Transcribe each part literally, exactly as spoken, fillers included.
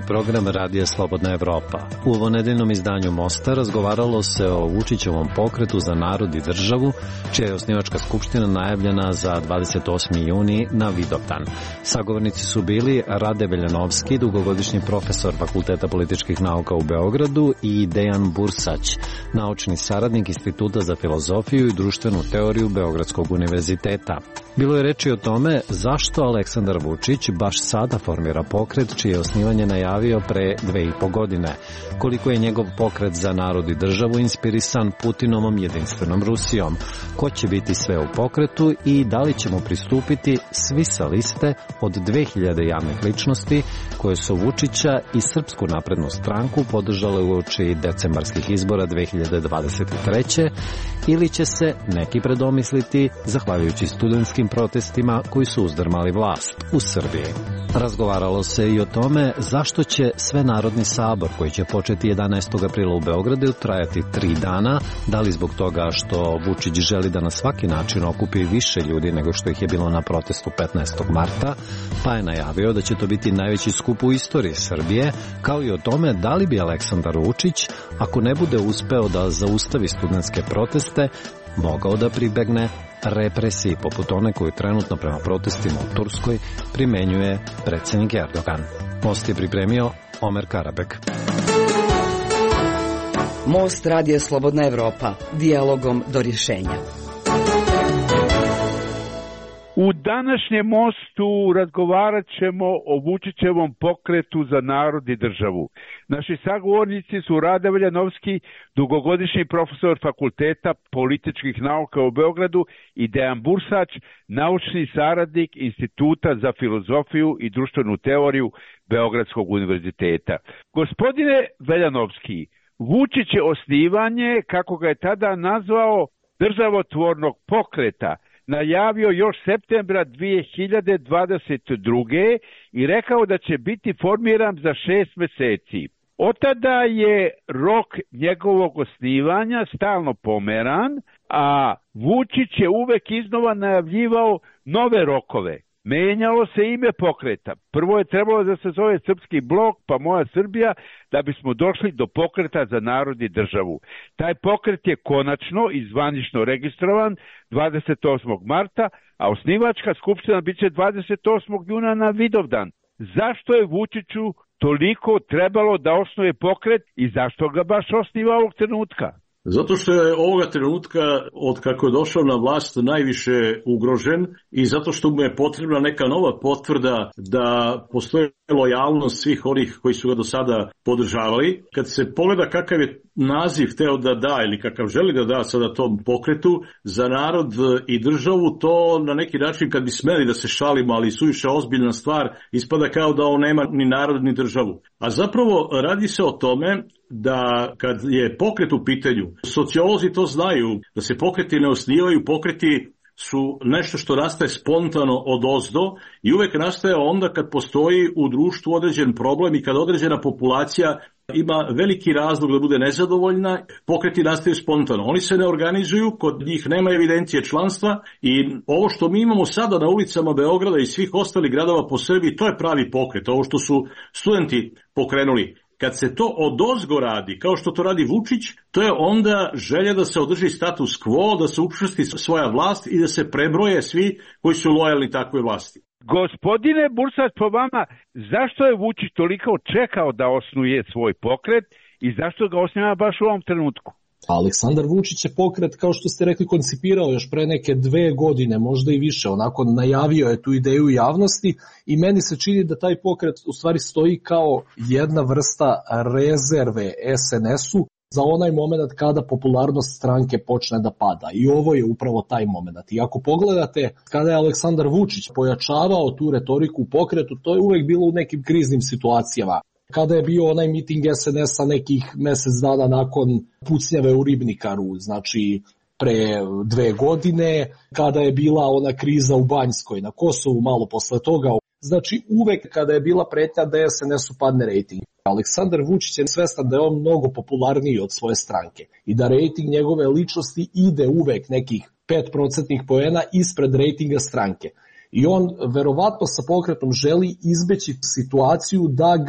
program Radija Slobodna Evropa. U ovonedeljnom izdanju Mosta razgovaralo se o Vučićevom pokretu za narod i državu, čija je osnivačka skupština najavljena za dvadeset osmi juni na Vidovdan. Sagovornici su bili Rade Veljanovski, dugogodišnji profesor Fakulteta političkih nauka u Beogradu, i Dejan Bursać, naučni saradnik Instituta za filozofiju i društvenu teoriju Beogradskog univerziteta. Bilo je reči o tome zašto Aleksandar Vučić baš sada formira pokret čije je osnivanje najavio pre dve i po godine, koliko je njegov pokret za narod i državu inspirisan Putinovom jedinstvenom Rusijom, ko će biti sve u pokretu i da li ćemo pristupiti svi sa liste od dve hiljade javnih ličnosti koje su Vučića i Srpsku naprednu stranku podržale uoči decembarskih izbora dve hiljade dvadeset treće ili će se neki predomisliti zahvaljujući studentskim protestima koji su uzdrmali vlast u Srbiji. Razgovaralo se i o tome zašto će Svenarodni sabor, koji će početi jedanaestog aprila u Beogradu, trajati tri dana, da li zbog toga što Vučić želi da na svaki način okupi više ljudi nego što ih je bilo na protestu petnaestog marta, pa je najavio da će to biti najveći skup u istoriji Srbije, kao i o tome da li bi Aleksandar Vučić, ako ne bude uspeo da zaustavi studentske proteste, mogao da pribegne represiji poput one koju trenutno prema protestima u Turskoj primenjuje predsjednik Erdogan. Most je pripremio Omer Karabek. Most Radija Slobodna Evropa, dijalogom do rješenja. U današnjem Mostu razgovarat ćemo o Vučićevom pokretu za narod i državu. Naši sagovornici su Rade Veljanovski, dugogodišnji profesor Fakulteta političkih nauka u Beogradu, i Dejan Bursać, naučni saradnik Instituta za filozofiju i društvenu teoriju Beogradskog univerziteta. Gospodine Veljanovski, Vučić je osnivanje, kako ga je tada nazvao, državotvornog pokreta najavio još septembra dve hiljade dvadeset druge i rekao da će biti formiran za šest meseci. Od tada je rok njegovog osnivanja stalno pomeran, a Vučić je uvek iznova najavljivao nove rokove. Menjalo se ime pokreta. Prvo je trebalo da se zove Srpski blok, pa Moja Srbija, da bismo došli do pokreta za narod i državu. Taj pokret je konačno i zvanično registrovan dvadeset osmog marta, a osnivačka skupština biće dvadeset osmog juna na Vidovdan. Zašto je Vučiću toliko trebalo da osnuje pokret i zašto ga baš osniva ovog trenutka? Zato što je ovoga trenutka, od kako je došao na vlast, najviše ugrožen i zato što mu je potrebna neka nova potvrda da postoji lojalnost svih onih koji su ga do sada podržavali. Kad se pogleda kakav je naziv hteo da da ili kakav želi da da sada tom pokretu za narod i državu, to na neki način, kad bi smeli da se šalimo, ali suviše ozbiljna stvar, ispada kao da on nema ni narod ni državu. A zapravo radi se o tome da kad je pokret u pitanju, sociolozi to znaju, da se pokreti ne osnivaju, pokreti su nešto što nastaje spontano od ozdo i uvek nastaje onda kad postoji u društvu određen problem i kad određena populacija ima veliki razlog da bude nezadovoljna, pokreti nastaju spontano. Oni se ne organizuju, kod njih nema evidencije članstva i ovo što mi imamo sada na ulicama Beograda i svih ostalih gradova po Srbiji, to je pravi pokret, ovo što su studenti pokrenuli. Kad se to odozgo radi, kao što to radi Vučić, to je onda želja da se održi status quo, da se učvrsti svoja vlast i da se prebroje svi koji su lojalni takvoj vlasti. Gospodine Bursać, po vama, zašto je Vučić toliko čekao da osnuje svoj pokret i zašto ga osniva baš u ovom trenutku? Aleksandar Vučić je pokret, kao što ste rekli, koncipirao još pre neke dve godine, možda i više, onako najavio je tu ideju javnosti i meni se čini da taj pokret u stvari stoji kao jedna vrsta rezerve es en esu za onaj moment kada popularnost stranke počne da pada. I ovo je upravo taj moment. I ako pogledate kada je Aleksandar Vučić pojačavao tu retoriku u pokretu, to je uvek bilo u nekim kriznim situacijama. Kada je bio onaj miting es en esa nekih mesec dana nakon pucnjave u Ribnikaru, znači pre dve godine, kada je bila ona kriza u Banjskoj, na Kosovu malo posle toga, znači uvek kada je bila pretnja da es en esu padne rejting. Aleksandar Vučić je svestan da je on mnogo popularniji od svoje stranke i da rejting njegove ličnosti ide uvek nekih pet procentnih poena ispred rejtinga stranke. I on verovatno sa pokretom želi izbeći situaciju da ga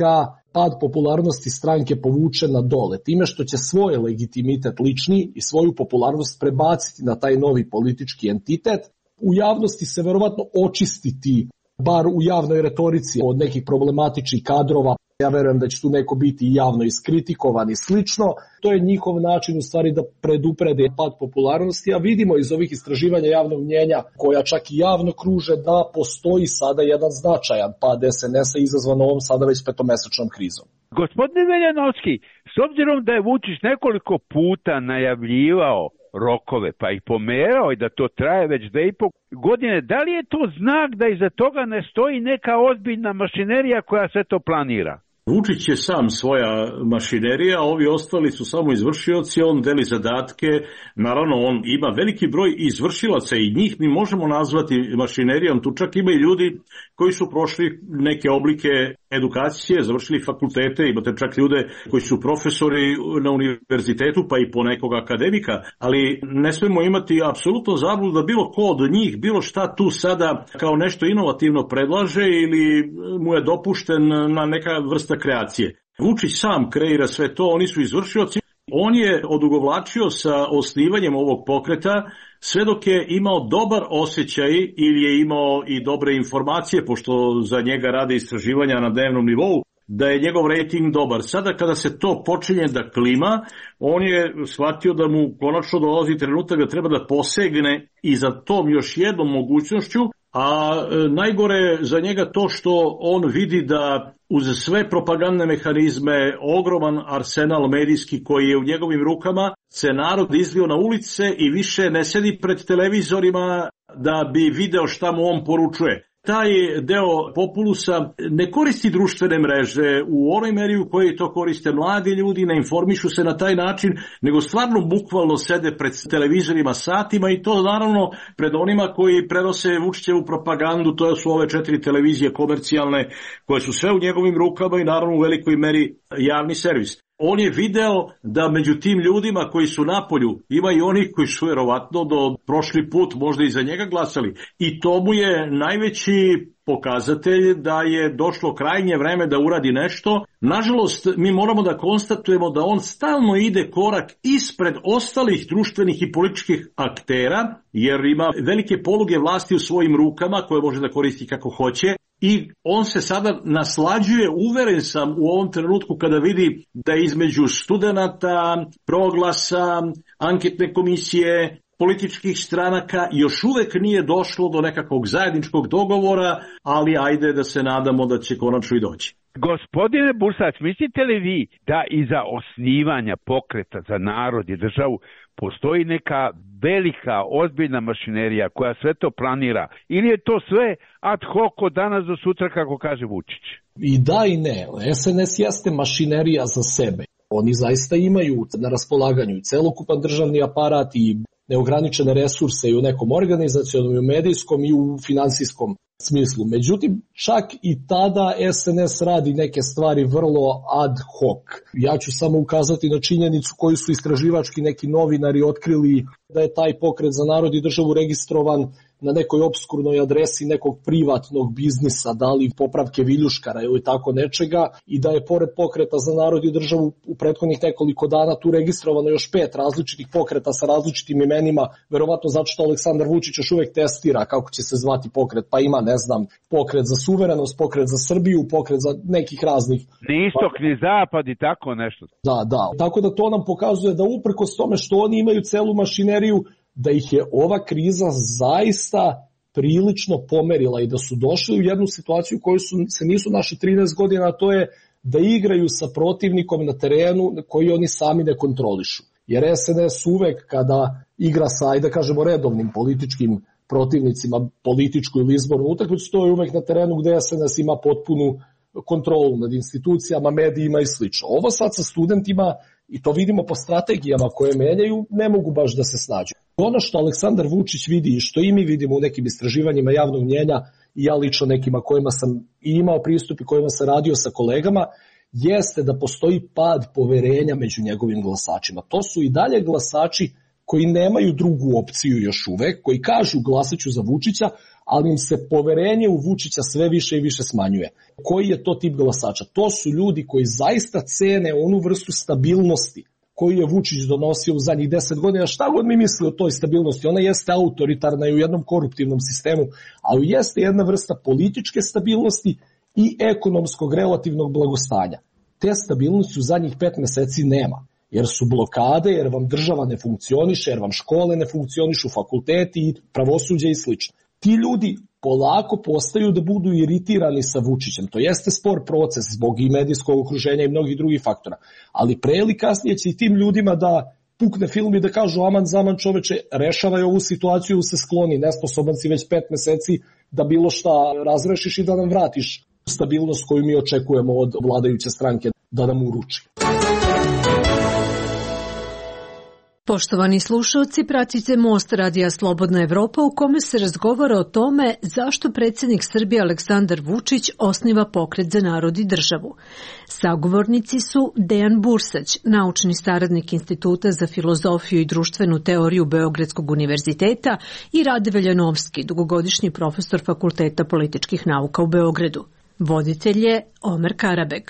pad popularnosti stranke povuče na dole, time što će svoj legitimitet lični i svoju popularnost prebaciti na taj novi politički entitet, u javnosti se verovatno očistiti, bar u javnoj retorici, od nekih problematičnih kadrova. Ja verujem da će tu neko biti javno iskritikovan i slično. To je njihov način u stvari da preduprede pad popularnosti, a vidimo iz ovih istraživanja javnog mnjenja, koja čak i javno kruže, da postoji sada jedan značajan pad es en es-a izazvan ovom sada već petomesečnom krizom. Gospodine Veljanovski, s obzirom da je Vučić nekoliko puta najavljivao rokove, pa ih pomerao i da to traje već dve i po godine, da li je to znak da iza toga ne stoji neka ozbiljna mašinerija koja sve to planira? Vučić je sam svoja mašinerija, ovi ostali su samo izvršioci, on deli zadatke, naravno on ima veliki broj izvršilaca i njih mi možemo nazvati mašinerijom, tu čak ima i ljudi koji su prošli neke oblike edukacije, završili fakultete, imate čak ljude koji su profesori na univerzitetu pa i po nekog akademika, ali ne smemo imati apsolutno zabludu da bilo ko od njih, bilo šta tu sada kao nešto inovativno predlaže ili mu je dopušten na neka vrsta kreacije. Vučić sam kreira sve to, oni su izvršioci. On je odugovlačio sa osnivanjem ovog pokreta sve dok je imao dobar osjećaj ili je imao i dobre informacije, pošto za njega rade istraživanja na dnevnom nivou, da je njegov rejting dobar. Sada kada se to počinje da klima, on je shvatio da mu konačno dolazi trenutak da treba da posegne i za tom još jednom mogućnošću, a najgore za njega to što on vidi da uz sve propagandne mehanizme, ogroman arsenal medijski koji je u njegovim rukama, se narod izlio na ulice i više ne sedi pred televizorima da bi video šta mu on poručuje. Taj deo populusa ne koristi društvene mreže u onoj meri u kojoj to koriste mladi ljudi, ne informišu se na taj način, nego stvarno bukvalno sede pred televizorima satima i to naravno pred onima koji prenose Vučićevu propagandu, to su ove četiri televizije komercijalne koje su sve u njegovim rukama i naravno u velikoj meri javni servis. On je video da među tim ljudima koji su napolju ima i oni koji su vjerovatno do prošli put možda i za njega glasali. I to mu je najveći pokazatelj da je došlo krajnje vreme da uradi nešto. Nažalost, mi moramo da konstatujemo da on stalno ide korak ispred ostalih društvenih i političkih aktera, jer ima velike poluge vlasti u svojim rukama koje može da koristi kako hoće. I on se sada naslađuje, uveren sam u ovom trenutku kada vidi da između studenata, Proglasa, anketne komisije, političkih stranaka još uvek nije došlo do nekakvog zajedničkog dogovora, ali ajde da se nadamo da će konačno i doći. Gospodine Bursac, mislite li vi da iza osnivanja pokreta za narod i državu postoji neka velika, ozbiljna mašinerija koja sve to planira? Ili je to sve ad hoc od danas do sutra, kako kaže Vučić? I da i ne. es en es jeste mašinerija za sebe. Oni zaista imaju na raspolaganju i celokupan državni aparat i neograničene resurse i u nekom organizacionom, i u medijskom i u finansijskom smislu. Međutim, čak i tada es en es radi neke stvari vrlo ad hoc. Ja ću samo ukazati na činjenicu koju su istraživački neki novinari otkrili, da je taj pokret za narod i državu registrovan na nekoj obskurnoj adresi nekog privatnog biznisa, da li popravke viljuškara ili tako nečega, i da je pored pokreta za narod i državu u prethodnih nekoliko dana tu registrovano još pet različitih pokreta sa različitim imenima, verovatno zato što Aleksandar Vučić još uvek testira kako će se zvati pokret, pa ima, ne znam, pokret za suverenost, pokret za Srbiju, pokret za nekih raznih. Ni istok, ni zapad i tako nešto. Da, da, tako da to nam pokazuje da uprkos tome što oni imaju celu mašineriju, da ih je ova kriza zaista prilično pomerila i da su došli u jednu situaciju koju su, se nisu našli trinaest godina, a to je da igraju sa protivnikom na terenu koji oni sami ne kontrolišu. Jer es en es uvek kada igra sa, ajde da kažemo, redovnim političkim protivnicima, političku ili izbornu utakmicu, to je uvek na terenu gde es en es ima potpunu kontrolu nad institucijama, medijima i slično. Ovo sad sa studentima, i to vidimo po strategijama koje menjaju, ne mogu baš da se snađu. Ono što Aleksandar Vučić vidi i što i mi vidimo u nekim istraživanjima javnog mnjenja, i ja lično nekima kojima sam i imao pristup i kojima sam radio sa kolegama, jeste da postoji pad poverenja među njegovim glasačima. To su i dalje glasači koji nemaju drugu opciju još uvek, koji kažu glasaću za Vučića, ali im se poverenje u Vučića sve više i više smanjuje. Koji je to tip glasača? To su ljudi koji zaista cene onu vrstu stabilnosti koju je Vučić donosio u zadnjih deset godina. Šta god mi misli o toj stabilnosti, ona jeste autoritarna i u jednom koruptivnom sistemu, ali jeste jedna vrsta političke stabilnosti i ekonomskog relativnog blagostanja. Te stabilnosti u zadnjih pet meseci nema, jer su blokade, jer vam država ne funkcioniše, jer vam škole ne funkcionišu, fakulteti, pravosuđe i slično. Ti ljudi polako postaju da budu iritirani sa Vučićem. To jeste spor proces zbog i medijskog okruženja i mnogih drugih faktora. Ali pre ili kasnije će i tim ljudima da pukne film i da kažu aman zaman čoveče, rešavaj ovu situaciju, se skloni, nesposoban si već pet meseci da bilo šta razrešiš i da nam vratiš stabilnost koju mi očekujemo od vladajuće stranke da nam uruči. Poštovani slušalci, pratite Most Radija Slobodna Evropa u kome se razgovara o tome zašto predsjednik Srbije Aleksandar Vučić osniva Pokret za narod i državu. Sagovornici su Dejan Bursać, naučni saradnik Instituta za filozofiju i društvenu teoriju Beogradskog univerziteta, i Rade Veljanovski, dugogodišnji profesor Fakulteta političkih nauka u Beogradu. Voditelj je Omer Karabek.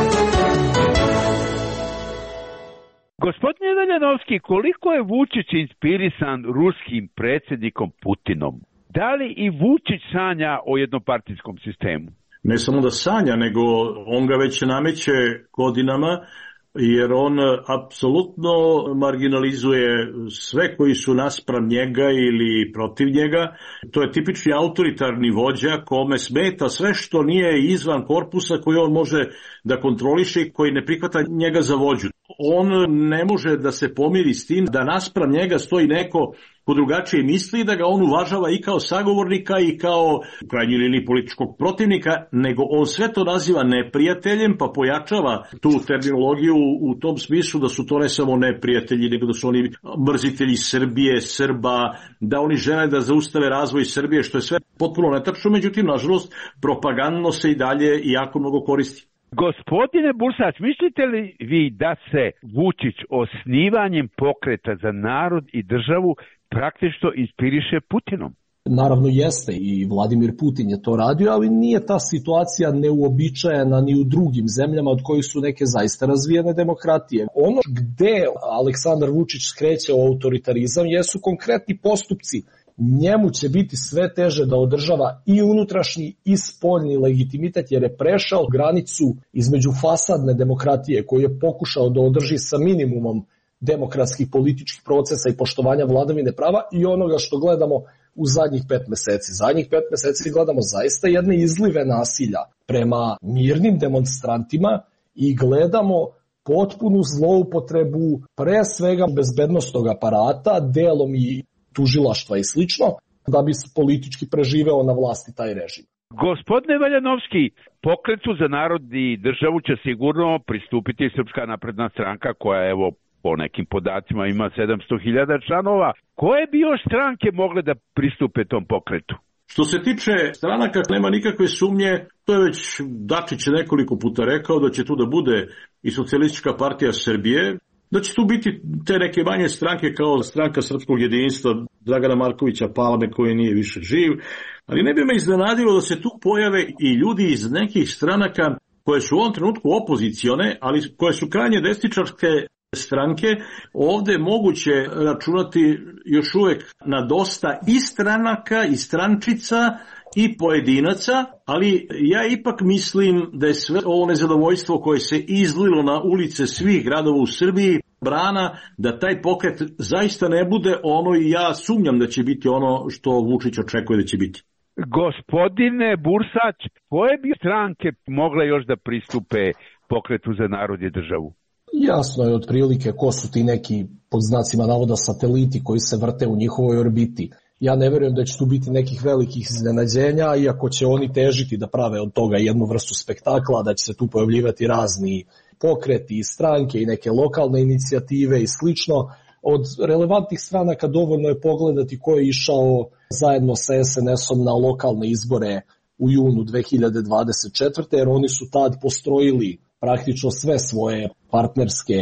Gospodine Veljanovski, koliko je Vučić inspirisan ruskim predsjednikom Putinom? Da li i Vučić sanja o jednopartijskom sistemu? Ne samo da sanja, nego on ga već nameće godinama, jer on apsolutno marginalizuje sve koji su naspram njega ili protiv njega. To je tipični autoritarni vođa kome smeta sve što nije izvan korpusa koji on može da kontroliše i koji ne prihvata njega za vođu. On ne može da se pomiri s tim da naspram njega stoji neko ko drugačije misli, da ga on uvažava i kao sagovornika i kao u krajnjoj liniji političkog protivnika, nego on sve to naziva neprijateljem, pa pojačava tu terminologiju u tom smislu da su to ne samo neprijatelji, nego da su oni mrzitelji Srbije, Srba, da oni žele da zaustave razvoj Srbije, što je sve potpuno netačno, međutim, nažalost, propagandno se i dalje jako mnogo koristi. Gospodine Bursać, mislite li vi da se Vučić osnivanjem Pokreta za narod i državu praktično inspiriše Putinom? Naravno jeste i Vladimir Putin je to radio, ali nije ta situacija neuobičajena ni u drugim zemljama od kojih su neke zaista razvijene demokratije. Ono gde Aleksandar Vučić skreće u autoritarizam jesu konkretni postupci. Njemu će biti sve teže da održava i unutrašnji i spoljni legitimitet, jer je prešao granicu između fasadne demokratije koju je pokušao da održi sa minimumom demokratskih političkih procesa i poštovanja vladavine prava i onoga što gledamo u zadnjih pet meseci. Zadnjih pet meseci gledamo zaista jedne izlive nasilja prema mirnim demonstrantima i gledamo potpunu zloupotrebu pre svega bezbednosnog aparata, delom i tužilaštva i slično, da bi se politički preživeo na vlasti taj režim. Gospodine Veljanovski, Pokretu za narod i državu će sigurno pristupiti Srpska napredna stranka koja, evo, po nekim podacima ima sedamsto hiljada članova. Koje bi još stranke mogle da pristupe tom pokretu? Što se tiče stranaka, nema nikakve sumnje, to je već Dačić nekoliko puta rekao da će tu da bude i Socijalistička partija Srbije, da će tu biti te neke manje stranke kao Stranka srpskog jedinstva Dragana Markovića Palme koji nije više živ, ali ne bi me iznenadilo da se tu pojave i ljudi iz nekih stranaka koje su u ovom trenutku opozicione, ali koje su krajnje desničarske stranke. Ovde je moguće računati još uvek na dosta i stranaka i strančica i pojedinaca, ali ja ipak mislim da je sve ovo nezadovoljstvo koje se izlilo na ulice svih gradova u Srbiji brana da taj pokret zaista ne bude ono, i ja sumnjam da će biti ono što Vučić očekuje da će biti. Gospodine Bursać, koje bi stranke mogle još da pristupe Pokretu za narod i državu? Jasno je otprilike ko su ti neki, pod znacima navoda, sateliti koji se vrte u njihovoj orbiti. Ja ne verujem da će tu biti nekih velikih iznenađenja, iako će oni težiti da prave od toga jednu vrstu spektakla, da će se tu pojavljivati razni pokreti i stranke i neke lokalne inicijative i slično. Od relevantnih stranaka dovoljno je pogledati ko je išao zajedno sa es en esom na lokalne izbore u junu dve hiljade dvadeset četvrte. jer oni su tad postrojili praktično sve svoje partnerske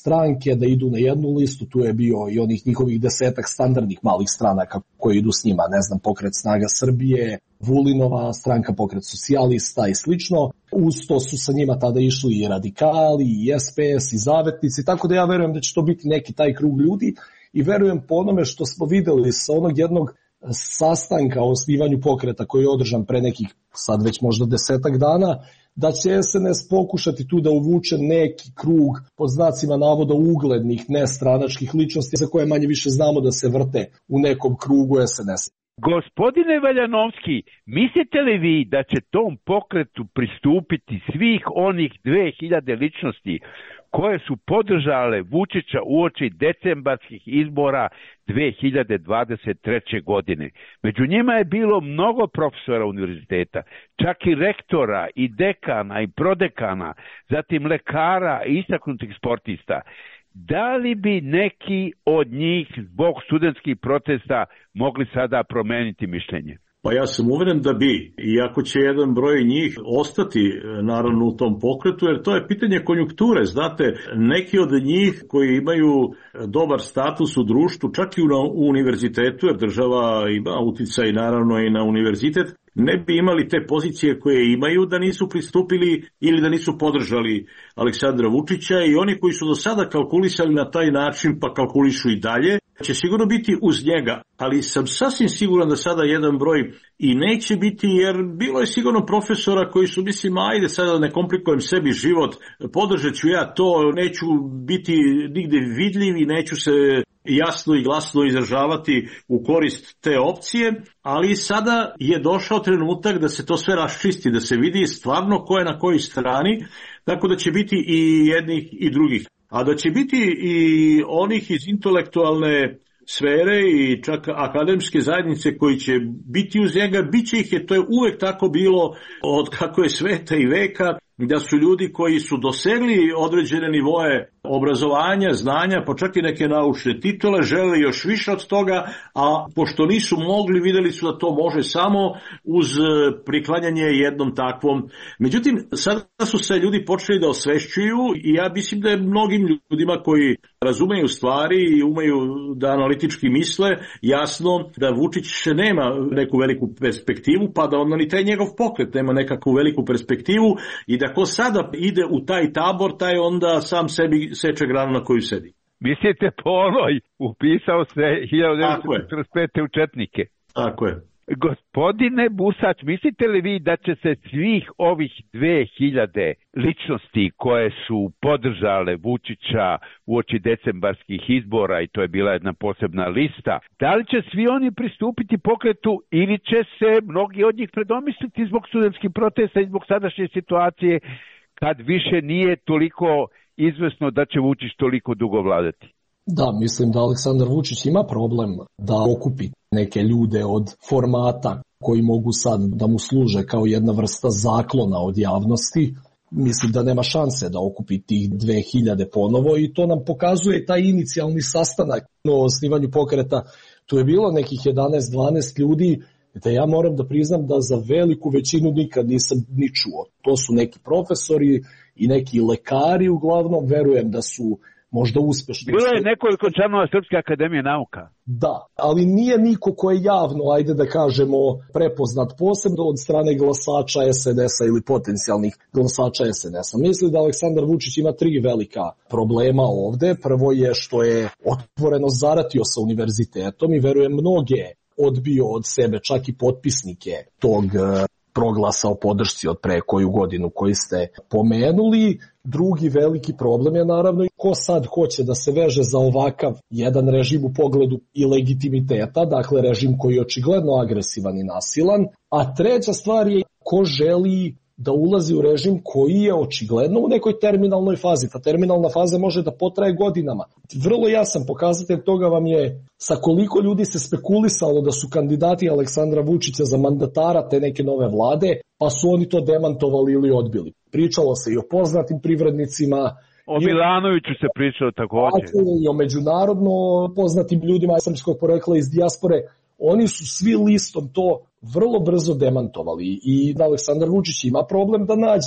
stranke da idu na jednu listu, tu je bio i onih njihovih desetak standardnih malih stranaka koje idu s njima, ne znam, Pokret Snaga Srbije, Vulinova stranka, Pokret socijalista i slično. Uz to su sa njima tada išli i radikali, i es pe es, i zavetnici, tako da ja verujem da će to biti neki taj krug ljudi i verujem po onome što smo videli sa onog jednog sastanka o osnivanju pokreta koji je održan pre nekih sad već možda desetak dana, da će es en es pokušati tu da uvuče neki krug pod znacima navoda uglednih nestranačkih ličnosti za koje manje više znamo da se vrte u nekom krugu es en es. Gospodine Valjanovski, mislite li vi da će tom pokretu pristupiti svih onih dve hiljade ličnosti koje su podržale Vučića uoči decembarskih izbora dve hiljade dvadeset treće. godine. Među njima je bilo mnogo profesora univerziteta, čak i rektora, i dekana, i prodekana, zatim lekara i istaknutih sportista. Da li bi neki od njih zbog studentskih protesta mogli sada promeniti mišljenje? Pa ja sam uveren da bi, iako će jedan broj njih ostati naravno u tom pokretu, jer to je pitanje konjunkture. Znate, neki od njih koji imaju dobar status u društvu, čak i u univerzitetu, jer država ima uticaj naravno i na univerzitet, ne bi imali te pozicije koje imaju da nisu pristupili ili da nisu podržali Aleksandra Vučića, i oni koji su do sada kalkulisali na taj način pa kalkulišu i dalje, će sigurno biti uz njega, ali sam sasvim siguran da sada jedan broj i neće biti, jer bilo je sigurno profesora koji su, mislim, ajde sada ne komplikujem sebi život, podržat ću ja to, neću biti nigde vidljiv i neću se jasno i glasno izražavati u korist te opcije, ali sada je došao trenutak da se to sve raščisti, da se vidi stvarno ko je na kojoj strani, tako da će biti i jednih i drugih. A da će biti i onih iz intelektualne sfere i čak akademske zajednice koji će biti uz njega, bit će ih, je to je uvek tako bilo od kako je sveta i veka, da su ljudi koji su dosegli određene nivoe obrazovanja, znanja, pa čak i neke naučne titule, žele još više od toga, a pošto nisu mogli, videli su da to može samo uz priklanjanje jednom takvom. Međutim, sada su se ljudi počeli da osvešćuju i ja mislim da je mnogim ljudima koji razumeju stvari i umeju da analitički misle, jasno da Vučić nema neku veliku perspektivu, pa da onda ni taj njegov pokret nema nekakvu veliku perspektivu, i da ko sada ide u taj tabor, taj onda sam sebi seče granu na koju sedi. Mislite po onoj, upisao se hiljadu devetsto četrdeset pete u četnike. Tako je. Gospodine Busać, mislite li vi da će se svih ovih dve hiljade ličnosti koje su podržale Vučića uoči decembarskih izbora, i to je bila jedna posebna lista, da li će svi oni pristupiti pokretu ili će se mnogi od njih predomisliti zbog studentskih protesta i zbog sadašnje situacije, kad više nije toliko izvesno da će Vučić toliko dugo vladati? Da, mislim da Aleksandar Vučić ima problem da okupi neke ljude od formata koji mogu sad da mu služe kao jedna vrsta zaklona od javnosti. Mislim da nema šanse da okupi tih dve hiljade ponovo, i to nam pokazuje taj inicijalni sastanak o osnivanju pokreta. Tu je bilo nekih jedanaest dvanaest ljudi, da ja moram da priznam da za veliku većinu nikad nisam ni čuo. To su neki profesori i neki lekari, uglavnom verujem da su možda uspešni. Bilo je nekoliko članova Srpske akademije nauka. Da, ali nije niko ko je javno, ajde da kažemo, prepoznat posebno od strane glasača es en es-a ili potencijalnih glasača es en es-a. Mislim da Aleksandar Vučić ima tri velika problema ovde. Prvo je što je otvoreno zaratio sa univerzitetom i verujem mnoge odbio od sebe, čak i potpisnike tog proglasa o podršci od pre koju godinu koji ste pomenuli. Drugi veliki problem je naravno ko sad hoće da se veže za ovakav jedan režim u pogledu i legitimiteta, dakle režim koji je očigledno agresivan i nasilan. A treća stvar je ko želi da ulazi u režim koji je očigledno u nekoj terminalnoj fazi. Ta terminalna faza može da potraje godinama. Vrlo jasan pokazatelj toga vam je sa koliko ljudi se spekulisalo da su kandidati Aleksandra Vučića za mandatara te neke nove vlade, pa su oni to demantovali ili odbili. Pričalo se i o poznatim privrednicima. O Milanoviću se pričalo također. I o međunarodno poznatim ljudima srpskog porekla iz dijaspore. Oni su svi listom to vrlo brzo demantovali i Aleksandar Vučić ima problem da nađe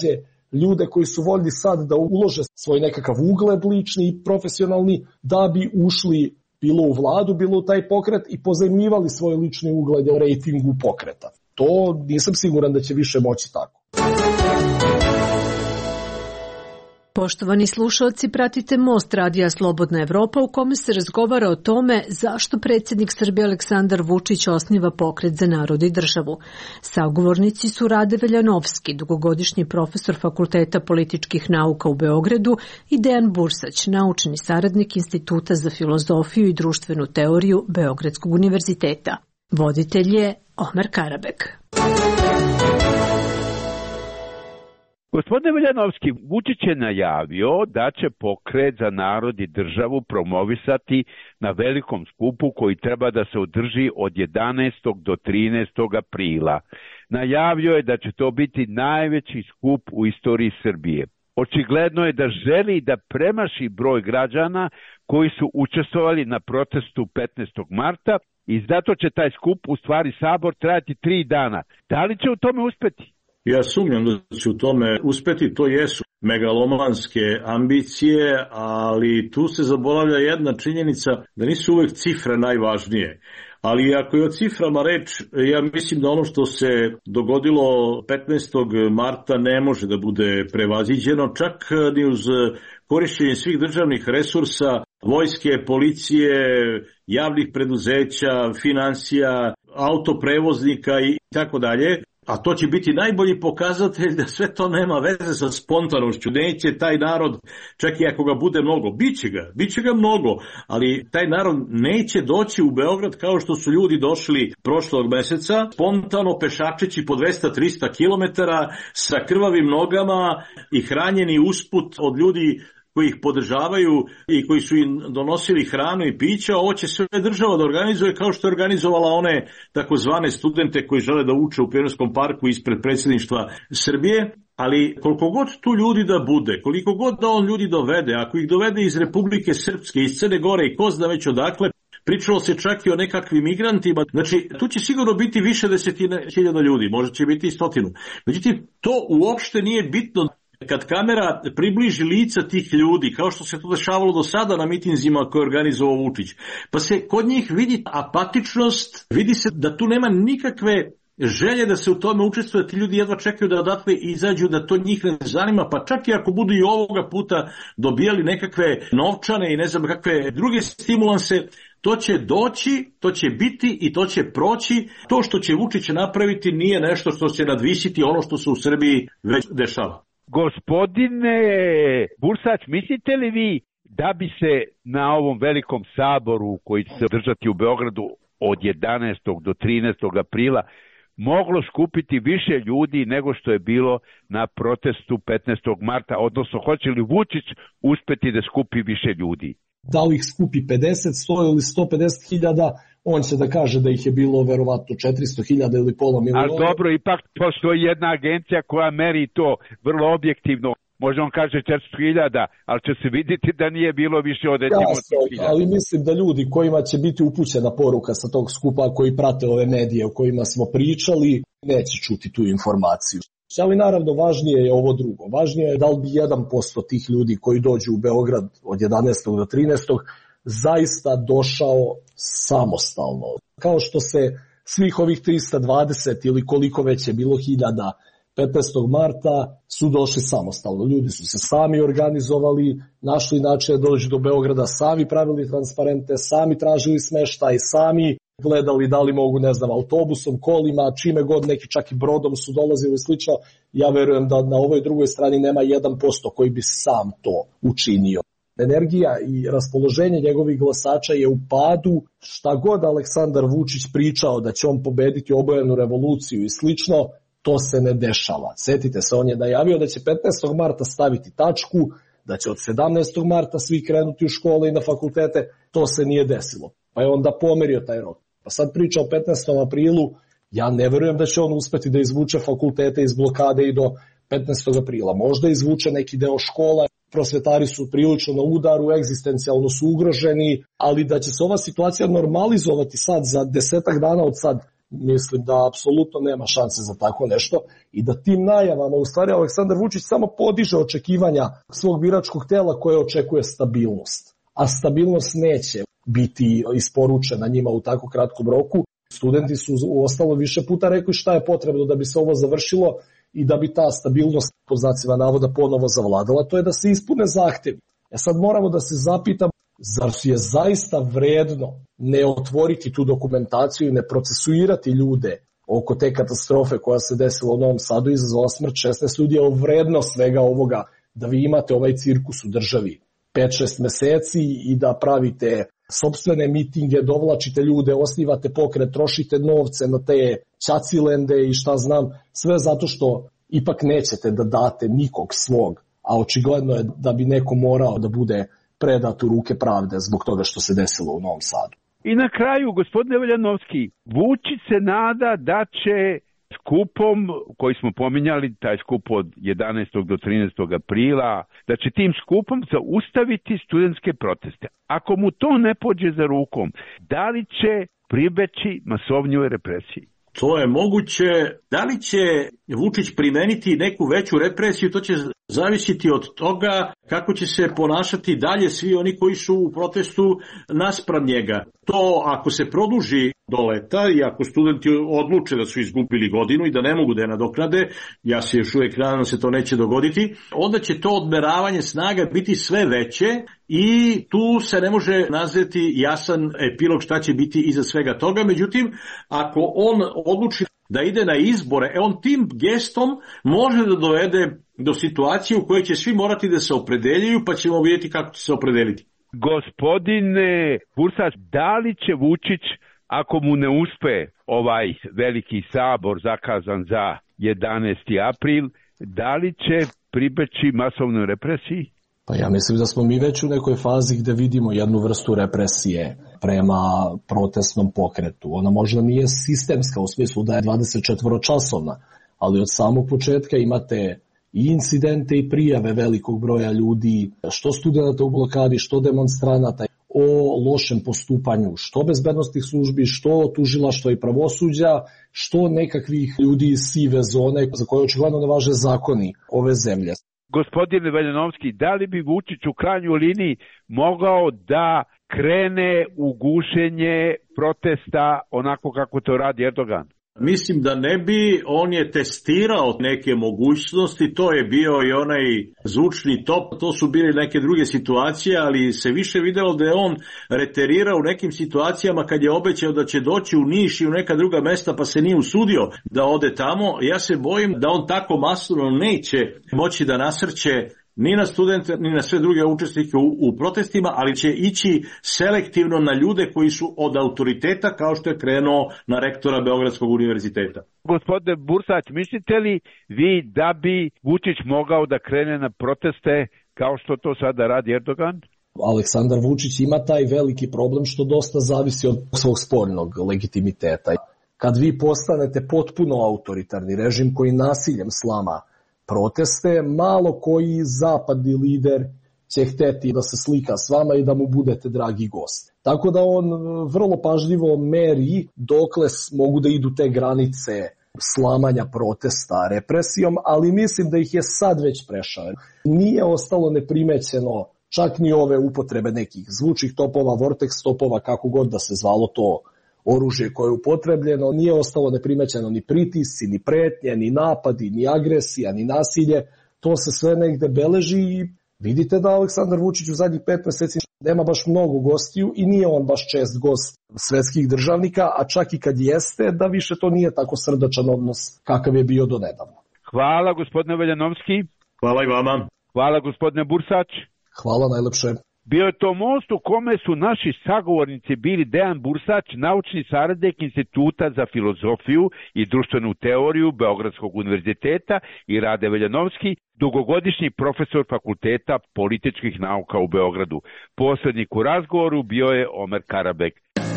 ljude koji su voljni sad da ulože svoj nekakav ugled lični i profesionalni da bi ušli bilo u vladu, bilo u taj pokret i pozajmljivali svoj lični ugled u rejtingu pokreta. To nisam siguran da će više moći tako. Poštovani slušalci, pratite Most radija Slobodna Evropa u kome se razgovara o tome zašto predsjednik Srbije Aleksandar Vučić osniva pokret za narod i državu. Sagovornici su Rade Veljanovski, dugogodišnji profesor Fakulteta političkih nauka u Beogradu, i Dejan Bursać, naučni saradnik Instituta za filozofiju i društvenu teoriju Beogradskog univerziteta. Voditelj je Omer Karabek. Gospodine Veljanovski, Vučić je najavio da će pokret za narod i državu promovisati na velikom skupu koji treba da se održi od jedanaestog do trinaestog aprila. Najavio je da će to biti najveći skup u istoriji Srbije. Očigledno je da želi da premaši broj građana koji su učestvovali na protestu petnaestog marta i zato će taj skup, u stvari sabor, trajati tri dana. Da li će u tome uspeti? Ja sumnjam da će u tome uspeti, to jesu megalomanske ambicije, ali tu se zaboravlja jedna činjenica da nisu uvek cifre najvažnije. Ali ako je o ciframa reč, ja mislim da ono što se dogodilo petnaestog marta ne može da bude prevaziđeno, čak ni uz korišćenje svih državnih resursa, vojske, policije, javnih preduzeća, finansija, autoprevoznika i tako dalje. A to će biti najbolji pokazatelj da sve to nema veze sa spontanošću. Neće taj narod, čak i ako ga bude mnogo, biće ga, biće ga mnogo, ali taj narod neće doći u Beograd kao što su ljudi došli prošlog meseca, spontano pešačeći po dvesta do trista kilometara sa krvavim nogama i hranjeni usput od ljudi koji ih podržavaju i koji su im donosili hranu i pića. Ovo će sve država da organizuje kao što je organizovala one takozvane studente koji žele da uče u Pionirskom parku ispred predsjedništva Srbije. Ali koliko god tu ljudi da bude, koliko god da on ljudi dovede, ako ih dovede iz Republike Srpske, iz Crne Gore i ko zna već odakle, pričalo se čak i o nekakvim migrantima. Znači, tu će sigurno biti više desetina hiljada ljudi, možda će biti i stotinu. Međutim, to uopšte nije bitno. Kad kamera približi lica tih ljudi, kao što se to dešavalo do sada na mitinzima koje je organizovao Vučić, pa se kod njih vidi apatičnost, vidi se da tu nema nikakve želje da se u tome učestvuje, ti ljudi jedva čekaju da odatle izađu, da to njih ne zanima, pa čak i ako budu i ovoga puta dobijali nekakve novčane i ne znam kakve druge stimulanse, to će doći, to će biti i to će proći. To što će Vučić napraviti nije nešto što će nadvisiti ono što se u Srbiji već dešava. Gospodine Bursać, mislite li vi da bi se na ovom velikom saboru koji će se održati u Beogradu od jedanaestog do trinaestog aprila moglo skupiti više ljudi nego što je bilo na protestu petnaestog marta, odnosno hoće li Vučić uspeti da skupi više ljudi? Da li ih skupi pedeset, sto ili sto pedeset hiljada, on će da kaže da ih je bilo verovatno četiristo hiljada ili pola miliona. Ali dobro, ipak postoji jedna agencija koja meri to vrlo objektivno. Možda on kaže četiristo hiljada, ali će se vidjeti da nije bilo više od Jasno, hiljada. Ali mislim da ljudi kojima će biti upućena poruka sa tog skupa, koji prate ove medije o kojima smo pričali, neće čuti tu informaciju. Ali naravno važnije je ovo drugo. Važnije je da li bi jedan posto tih ljudi koji dođu u Beograd od jedanaestog do trinaestog zaista došao samostalno. Kao što se svih ovih trista dvadeset ili koliko već je bilo hiljada petnaestog marta su došli samostalno. Ljudi su se sami organizovali, našli način da dođu do Beograda, sami pravili transparente, sami tražili smeštaj, sami gledali da li mogu, ne znam, autobusom, kolima, čime god, neki čak i brodom su dolazili slično. Ja verujem da na ovoj drugoj strani nema jedan posto koji bi sam to učinio. Energija i raspoloženje njegovih glasača je u padu. Šta god Aleksandar Vučić pričao da će on pobediti obojenu revoluciju i slično, to se ne dešava. Sjetite se, on je najavio da će petnaestog marta staviti tačku, da će od sedamnaestog marta svi krenuti u škole i na fakultete. To se nije desilo. Pa je onda pomerio taj rok. Pa sad priča o petnaestom aprilu, ja ne verujem da će on uspeti da izvuče fakultete iz blokade i do petnaestog aprila. Možda izvuče neki deo škola, prosvetari su prilično na udaru, egzistencijalno su ugroženi, ali da će se ova situacija normalizovati sad za desetak dana od sad, mislim da apsolutno nema šanse za tako nešto i da tim najavama u stvari Aleksandar Vučić samo podiže očekivanja svog biračkog tela koje očekuje stabilnost. A stabilnost neće biti isporučena njima u tako kratkom roku. Studenti su u ostalo više puta rekli šta je potrebno da bi se ovo završilo i da bi ta stabilnost po znacima navoda ponovo zavladala, to je da se ispune zahtevi. E sad moramo da se zapitamo, zar je zaista vredno ne otvoriti tu dokumentaciju i ne procesuirati ljude oko te katastrofe koja se desila u Novom Sadu, izazvala smrt šesnaest ljudi, je vredno svega ovoga da vi imate ovaj cirkus u državi pet šest meseci i da pravite sopstvene mitinge, dovlačite ljude, osnivate pokret, trošite novce na te ćacilende i šta znam, sve zato što ipak nećete da date nikog svog, a očigledno je da bi neko morao da bude predat u ruke pravde zbog toga što se desilo u Novom Sadu. I na kraju, gospodine Veljanovski, Vučić se nada da će skupom, koji smo pominjali, taj skup od jedanaestog do trinaestog aprila, da će tim skupom zaustaviti studentske proteste. Ako mu to ne pođe za rukom, da li će pribeći masovnjoj represiji? To je moguće. Da li će Vučić primeniti neku veću represiju, to će zavisiti od toga kako će se ponašati dalje svi oni koji su u protestu naspram njega. To ako se produži do leta i ako studenti odluče da su izgubili godinu i da ne mogu da je nadoknade, ja se još uvijek nadam da se to neće dogoditi, onda će to odmeravanje snaga biti sve veće i tu se ne može nazvati jasan epilog šta će biti iza svega toga. Međutim, ako on odluči da ide na izbore, e on tim gestom može da dovede do situacije u kojoj će svi morati da se opredeljuju, pa ćemo vidjeti kako će se opredeliti. Gospodine Bursač, da li će Vučić, ako mu ne uspe ovaj veliki sabor zakazan za jedanaesti april, da li će pribeći masovnoj represiji? Pa ja mislim da smo mi već u nekoj fazi gde vidimo jednu vrstu represije prema protestnom pokretu. Ona možda nije sistemska u smislu da je dvadeset četiri časovna, ali od samog početka imate i incidente i prijave velikog broja ljudi, što studenta u blokadi, što demonstranata, o lošem postupanju, što bezbednostnih službi, što tužilaštva i pravosuđa, što nekakvih ljudi iz sive zone za koje očigledno ne važe zakoni ove zemlje. Gospodine Veljanovski, da li bi Vučić u krajnjoj liniji mogao da krene u gušenje protesta onako kako to radi Erdogan? Mislim da ne bi, on je testirao neke mogućnosti, to je bio i onaj zvučni top, to su bile neke druge situacije, ali se više videlo da je on reterirao u nekim situacijama kad je obećao da će doći u Niš i u neka druga mesta pa se nije usudio da ode tamo. Ja se bojim da on tako masovno neće moći da nasrće ni na studente, ni na sve druge učesnike u, u protestima, ali će ići selektivno na ljude koji su od autoriteta, kao što je krenuo na rektora Beogradskog univerziteta. Gospodine Bursać, mislite li vi da bi Vučić mogao da krene na proteste kao što to sada radi Erdogan? Aleksandar Vučić ima taj veliki problem što dosta zavisi od svog spoljnog legitimiteta. Kad vi postanete potpuno autoritarni režim koji nasiljem slama proteste, malo koji zapadni lider će hteti da se slika s vama i da mu budete dragi gost. Tako da on vrlo pažljivo meri dokle mogu da idu te granice slamanja protesta represijom, ali mislim da ih je sad već prešao. Nije ostalo neprimećeno čak ni ove upotrebe nekih zvučnih topova, vortex topova, kako god da se zvalo to oružje koje je upotrebljeno, nije ostalo neprimećeno ni pritisci, ni pretnje, ni napadi, ni agresija, ni nasilje. To se sve negde beleži i vidite da Aleksandar Vučić u zadnjih pet meseci nema baš mnogo gostiju i nije on baš čest gost svetskih državnika, a čak i kad jeste, da više to nije tako srdačan odnos kakav je bio do nedavno. Hvala gospodine Veljanovski. Hvala i vama. Hvala gospodine Bursač. Hvala najlepše. Bio je to most u kome su naši sagovornici bili Dejan Bursač, naučni saradnik Instituta za filozofiju i društvenu teoriju Beogradskog univerziteta, i Rade Veljanovski, dugogodišnji profesor Fakulteta političkih nauka u Beogradu. Posrednik u razgovoru bio je Omer Karabek.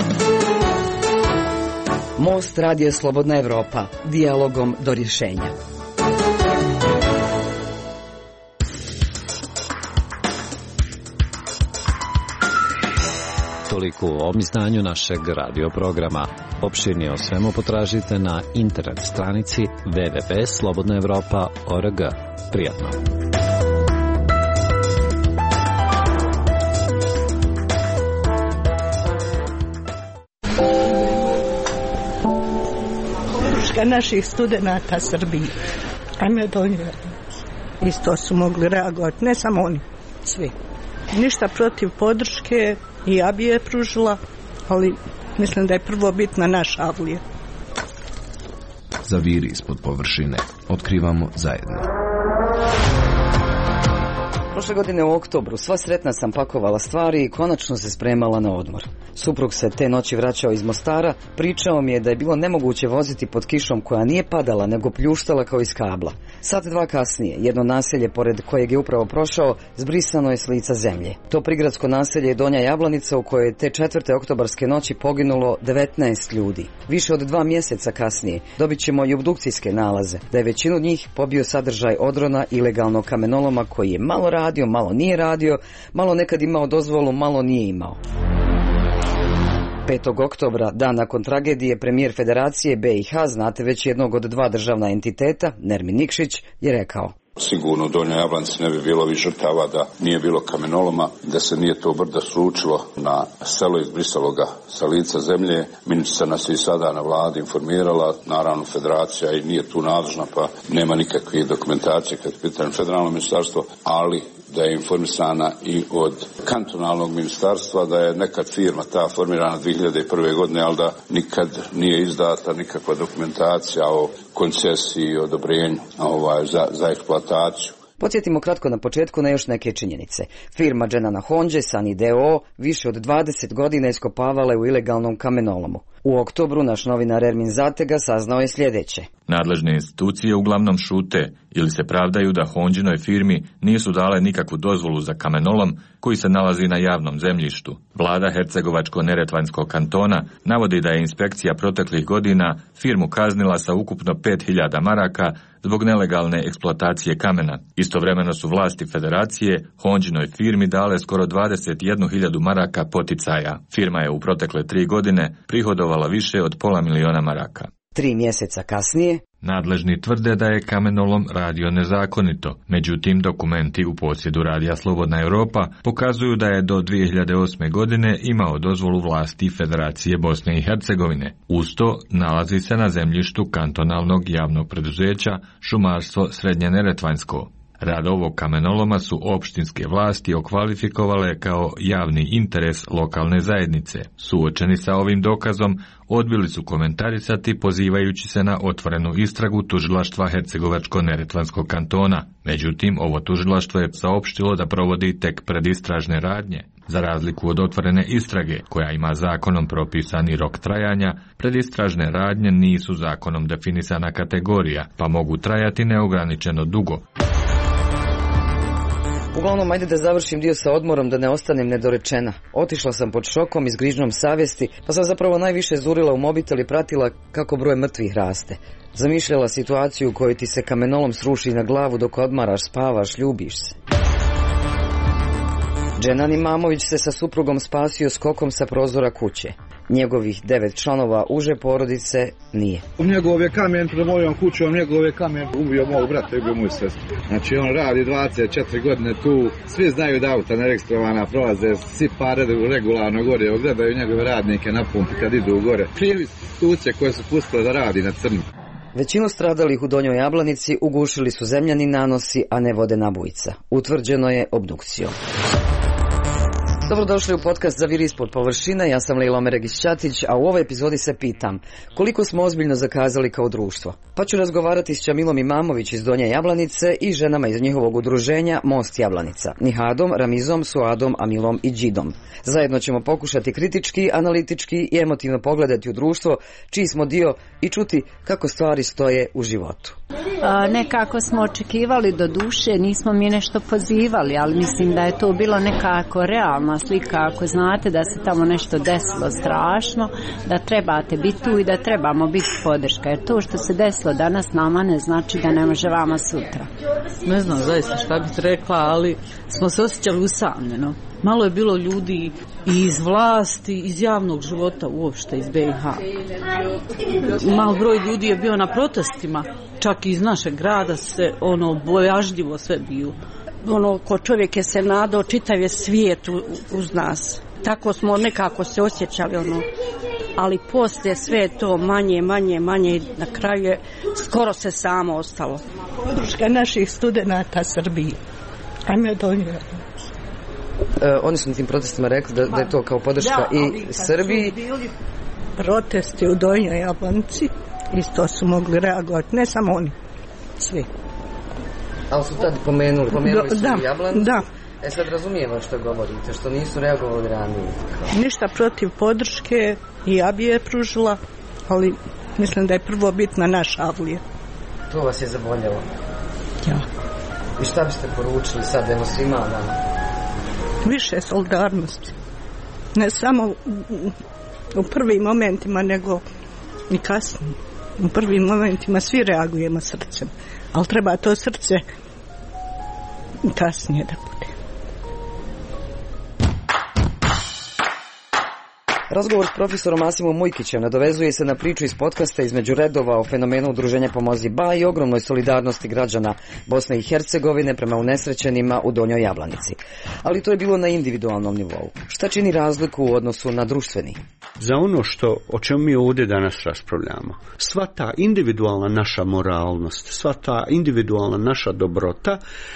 Most radija Slobodna Evropa, dijalogom do rješenja. Toliko u ovom izdanju našeg radio programa. Opširnije o svemu potražite na internet stranici w w w tačka slobodna evropa tačka org. Prijatno! Podrška naših studenata Srbije. Ajme donijela. Isto su mogli reagovati, ne samo oni, svi. Ništa protiv podrške i ja bi je pružila, ali mislim da je prvo bitna naša Avlija. Zaviri ispod površine. Otkrivamo zajedno. Prošle godine u oktobru sva sretna sam pakovala stvari i konačno se spremala na odmor. Suprug se te noći vraćao iz Mostara, pričao mi je da je bilo nemoguće voziti pod kišom koja nije padala nego pljuštala kao iz kabla. Sat dva kasnije, jedno naselje pored kojeg je upravo prošao, zbrisano je s lica zemlje. To prigradsko naselje je Donja Jablanica u kojoj je te četvrte oktobarske noći poginulo devetnaest ljudi. Više od dva mjeseca kasnije dobit ćemo i obdukcijske nalaze, da je većinu njih pobio sadržaj odrona ilegalnog kamenoloma koji je malo radio, malo nije radio, malo nekad imao dozvolu, malo nije imao. petog oktobra, dan nakon tragedije, premijer Federacije B i H, znate već jednog od dva državna entiteta, Nermin Nikšić, je rekao: Sigurno u Donjoj Jablanci ne bi bilo vi žrtava da nije bilo kamenoloma, da se nije to brdo sručilo na selo, izbrisalo ga sa lica zemlje. Ministrica nas je i sada na vladi informirala, naravno Federacija i nije tu nadležna, pa nema nikakve dokumentacije kad je pitanje federalno ministarstvo, ali da je informisana i od kantonalnog ministarstva, da je nekad firma ta formirana dvije hiljade prve. godine, ali da nikad nije izdata nikakva dokumentacija o koncesiji i odobrenju ovaj, za, za eksploataciju. Podsjetimo kratko na početku na još neke činjenice. Firma Dženana Honđe, Sani D O O, više od dvadeset godina iskopavala je u ilegalnom kamenolomu. U oktobru naš novinar Ermin Zatega saznao je sljedeće. Nadležne institucije uglavnom šute ili se pravdaju da Honđinoj firmi nisu dale nikakvu dozvolu za kamenolom koji se nalazi na javnom zemljištu. Vlada Hercegovačko-Neretvanskog kantona navodi da je inspekcija proteklih godina firmu kaznila sa ukupno pet hiljada maraka zbog nelegalne eksploatacije kamena. Istovremeno su vlasti Federacije Honđinoj firmi dale skoro dvadeset jednu hiljadu maraka poticaja. Firma je u protekle tri godine prihodovala više od pola miliona maraka. Tri mjeseca kasnije nadležni tvrde da je kamenolom radio nezakonito, međutim dokumenti u posjedu Radija Slobodna Evropa pokazuju da je do dvije hiljade osme. godine imao dozvolu vlasti Federacije Bosne i Hercegovine. Uz to nalazi se na zemljištu kantonalnog javnog preduzeća Šumarstvo Srednje Neretvanjsko. Rad ovog kamenoloma su opštinske vlasti okvalifikovale kao javni interes lokalne zajednice. Suočeni sa ovim dokazom, odbili su komentarisati pozivajući se na otvorenu istragu tužilaštva Hercegovačko-Neretvanskog kantona. Međutim, ovo tužilaštvo je saopštilo da provodi tek predistražne radnje. Za razliku od otvorene istrage, koja ima zakonom propisani rok trajanja, predistražne radnje nisu zakonom definisana kategorija, pa mogu trajati neograničeno dugo. Uglavnom, ajde da završim dio sa odmorom da ne ostanem nedorečena. Otišla sam pod šokom i s grižnjom savjesti, pa sam zapravo najviše zurila u mobitel i pratila kako broj mrtvih raste. Zamišljala situaciju u kojoj ti se kamenolom sruši na glavu dok odmaraš, spavaš, ljubiš se. Dženan Imamović se sa suprugom spasio skokom sa prozora kuće. Njegovih devet članova uže porodice nije. Njegov je kamen pred mojom kućom, njegov je kamen ubio mog brata i ubio moju sestru. Znači on radi dvadeset četiri godine tu, svi znaju da auta neregistrovana prolaze, svi pare regularno gore, gledaju njegove radnike na pumpi kad idu gore. Krivi institucije koje su pustile da radi na crno. Većinu stradalih u Donjoj Jablanici ugušili su zemljani nanosi, a ne vodena bujica. Utvrđeno je obdukcijom. Dobrodošli u podcast Zaviri ispod površine, ja sam Lejla Omeregić-Ćatić, a u ovoj epizodi se pitam koliko smo ozbiljno zakazali kao društvo. Pa ću razgovarati s Čamilom Imamović iz Donje Jablanice i ženama iz njihovog udruženja Most Jablanica, Nihadom, Ramizom, Suadom, Amilom i Đidom. Zajedno ćemo pokušati kritički, analitički i emotivno pogledati u društvo čiji smo dio i čuti kako stvari stoje u životu. A, nekako smo očekivali, do duše nismo mi nešto pozivali, ali mislim da je to bilo nekako realna slika, ako znate da se tamo nešto desilo strašno, da trebate biti tu i da trebamo biti podrška, jer to što se desilo danas nama ne znači da ne može vama sutra. Ne znam zaista šta bih rekla, ali smo se osjećali usamljeno. Malo je bilo ljudi i iz vlasti, iz javnog života uopšte, iz be i ha. Mal broj ljudi je bio na protestima, čak i iz našeg grada se ono bojažljivo sve bio. Ono, ko čovjek je se nadao, čitav je svijet uz nas. Tako smo nekako se osjećali, ono. Ali poslije sve to manje, manje, manje i na kraju je skoro se samo ostalo. Podrška naših studenata Srbiji. Ajme do nje. E, oni su na tim protestima rekli da, da je to kao podrška da, i Srbiji. Protesti u Donjoj Jablanici, isto su mogli reagovati, ne samo oni, svi. Ali su tad pomenuli, pomenuli da, su da, Jablanicu. Da. E sad razumijemo što govorite, što nisu reagovali ranije. Ništa protiv podrške i ja bi je pružila, ali mislim da je prvo bitna naša Avlija. To vas je zaboljelo? Ja. I šta biste poručili sad, evo svima nama? Više solidarnosti. Ne samo u, u prvim momentima, nego i kasnije. U prvim momentima svi reagujemo srcem, ali treba to srce kasnije da bude. Razgovor s profesorom Asimom Mujkićem nadovezuje se na priču iz podcasta Između redova o fenomenu udruženja Pomozi Ba i ogromnoj solidarnosti građana Bosne i Hercegovine prema unesrećenima u Donjoj Jablanici. Ali to je bilo na individualnom nivou. Šta čini razliku u odnosu na društveni? Za ono što, o čemu mi ovdje danas raspravljamo, sva ta individualna naša moralnost, sva ta individualna naša dobrota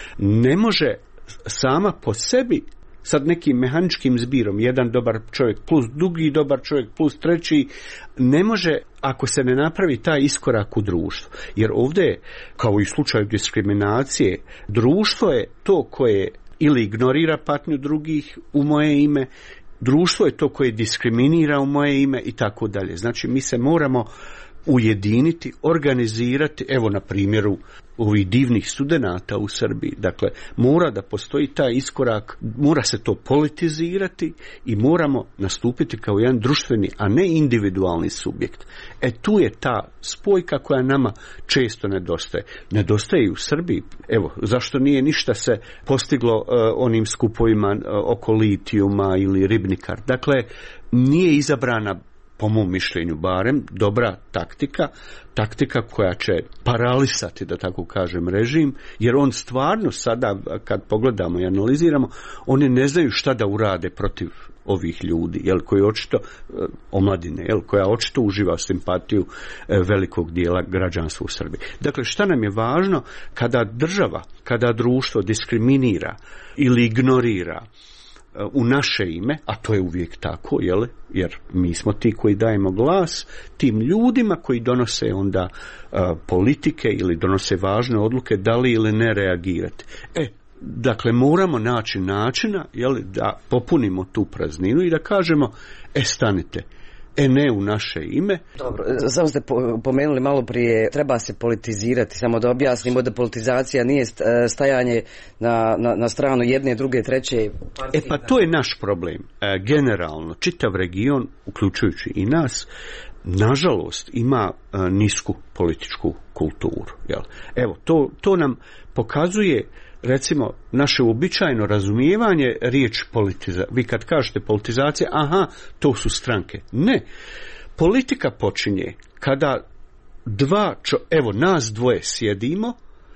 ne može sama po sebi sad nekim mehaničkim zbirom, jedan dobar čovjek plus drugi dobar čovjek plus treći, ne može ako se ne napravi taj iskorak u društvu. Jer ovdje, kao i u slučaju diskriminacije, društvo je to koje ili ignorira patnju drugih u moje ime, društvo je to koje diskriminira u moje ime i tako dalje. Znači mi se moramo ujediniti, organizirati, evo na primjeru ovih divnih studenata u Srbiji. Dakle, mora da postoji taj iskorak, mora se to politizirati i moramo nastupiti kao jedan društveni, a ne individualni subjekt. E tu je ta spojka koja nama često nedostaje. Nedostaje i u Srbiji. Evo, zašto nije ništa se postiglo uh, onim skupovima uh, oko litijuma ili ribnikar. Dakle, nije izabrana, po mom mišljenju barem, dobra taktika, taktika koja će paralisati, da tako kažem, režim, jer on stvarno sada, kad pogledamo i analiziramo, oni ne znaju šta da urade protiv ovih ljudi, jel, koji očito, omladine, jel, koja očito uživa simpatiju velikog dijela građanstva u Srbiji. Dakle, šta nam je važno kada država, kada društvo diskriminira ili ignorira u naše ime, a to je uvijek tako, jel? Jer mi smo ti koji dajemo glas tim ljudima koji donose onda uh, politike ili donose važne odluke da li ili ne reagirati. E, dakle, moramo naći načina, jel, da popunimo tu prazninu i da kažemo, e, stanite, e ne u naše ime. Dobro, samo ste pomenuli malo prije, treba se politizirati, samo da objasnimo da politizacija nije stajanje na, na, na stranu jedne, druge, treće partije. E pa to je naš problem. E, generalno, čitav region, uključujući i nas, nažalost ima e, nisku političku kulturu. Jel? Evo, to, to nam pokazuje, recimo, naše uobičajeno razumijevanje riječ politizacija. Vi kad kažete politizacija, aha, to su stranke. Ne. Politika počinje kada dva, čo, evo, nas dvoje sjedimo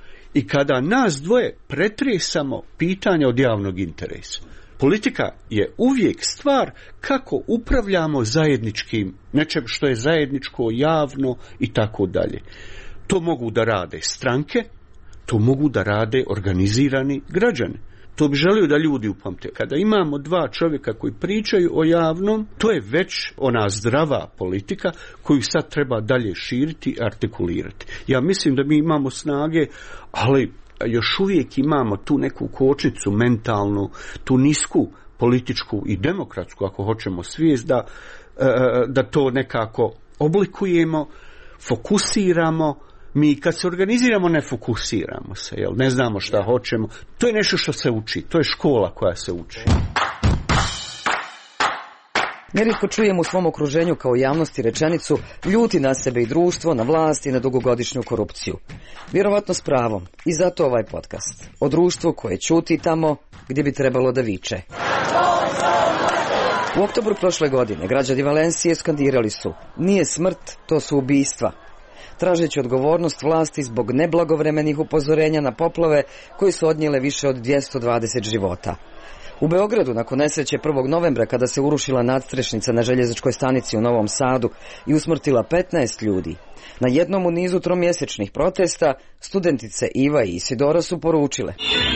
i kada nas dvoje pretresamo pitanja od javnog interesa. Politika je uvijek stvar kako upravljamo zajedničkim, nečem što je zajedničko, javno i tako dalje. To mogu da rade stranke, to mogu da rade organizirani građani. To bi želio da ljudi upamte. Kada imamo dva čovjeka koji pričaju o javnom, to je već ona zdrava politika koju sad treba dalje širiti i artikulirati. Ja mislim da mi imamo snage, ali još uvijek imamo tu neku kočnicu mentalnu, tu nisku političku i demokratsku, ako hoćemo, svijest da, da to nekako oblikujemo, fokusiramo. Mi kad se organiziramo ne fokusiramo se, jel? Ne znamo šta hoćemo. To je nešto što se uči, to je škola koja se uči. Nerijetko čujem u svom okruženju kao javnosti rečenicu ljuti na sebe i društvo, na vlast i na dugogodišnju korupciju. Vjerovatno s pravom. I zato ovaj podcast. O društvu koje ćuti tamo gdje bi trebalo da viče. U oktobru prošle godine građani Valencije skandirali su: nije smrt, to su ubistva, tražeći odgovornost vlasti zbog neblagovremenih upozorenja na poplave koje su odnijele više od dvjesto dvadeset života. U Beogradu, nakon nesreće prvog novembra, kada se urušila nadstrešnica na željezničkoj stanici u Novom Sadu i usmrtila petnaest ljudi, na jednom u nizu tromjesečnih protesta studentice Iva i Isidora su poručile: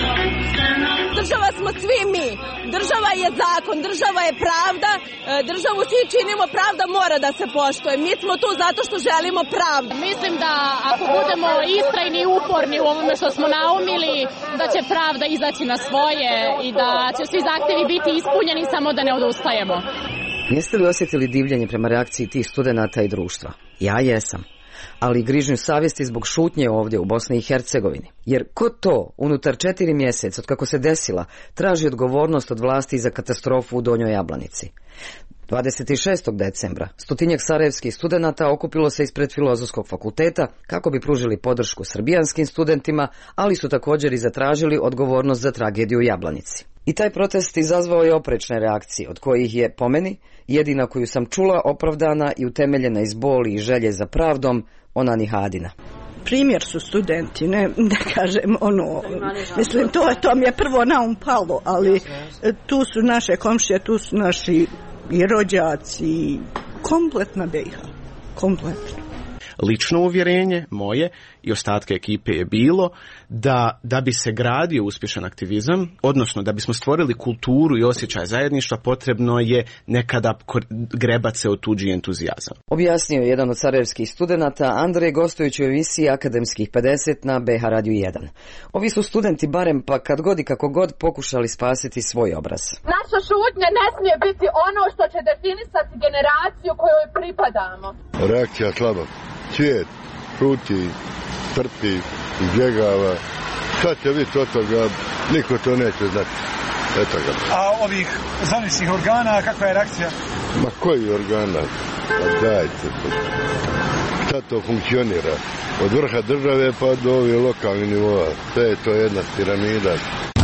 država smo svi mi, država je zakon, država je pravda, državu svi činimo, pravda mora da se poštuje. Mi smo tu zato što želimo pravdu. Mislim da ako budemo istrajni i uporni u ovome što smo naumili, da će pravda izaći na svoje i da će svi zahtjevi biti ispunjeni, samo da ne odustajemo. Jeste li osjetili divljenje prema reakciji tih studenata i društva? Ja jesam. Ali i grižnju savjesti zbog šutnje ovdje u Bosni i Hercegovini. Jer ko to unutar četiri mjeseca od kako se desila traži odgovornost od vlasti za katastrofu u Donjoj Jablanici? dvadeset šestog decembra stotinjak sarajevskih studenata okupilo se ispred Filozofskog fakulteta kako bi pružili podršku srbijanskim studentima, ali su također i zatražili odgovornost za tragediju u Jablanici. I taj protest izazvao je oprečne reakcije, od kojih je, po meni, jedina koju sam čula opravdana i utemeljena iz boli i želje za pravdom, ona Nihadina. Primjer su studenti, ne da kažem ono, mislim to, to mi je prvo na um palo, ali tu su naše komšije, tu su naši i rođaci, kompletna B i H, kompletno. Lično uvjerenje moje i ostatke ekipe je bilo da, da bi se gradio uspješan aktivizam, odnosno da bismo stvorili kulturu i osjećaj zajedništva, potrebno je nekada grebat se o tuđi entuzijazam. Objasnio je jedan od sarajevskih studenata Andrej gostujući u emisiji Akademskih pedeset na B H Radiju jedan. Ovi su studenti barem pa kad god i kako god pokušali spasiti svoj obraz. Naša šutnja ne smije biti ono što će definisati generaciju kojoj pripadamo. Reakcija slaba. Svijet šuti, trpi, izbjegava. Sad će biti od toga, niko to neće znati. Eto ga. A ovih zvaničnih organa, kakva je reakcija? Ma koji organa? Pa dajte. Šta to funkcionira? Od vrha države pa do ovih lokalnih nivoa. Sve je to jedna piramida.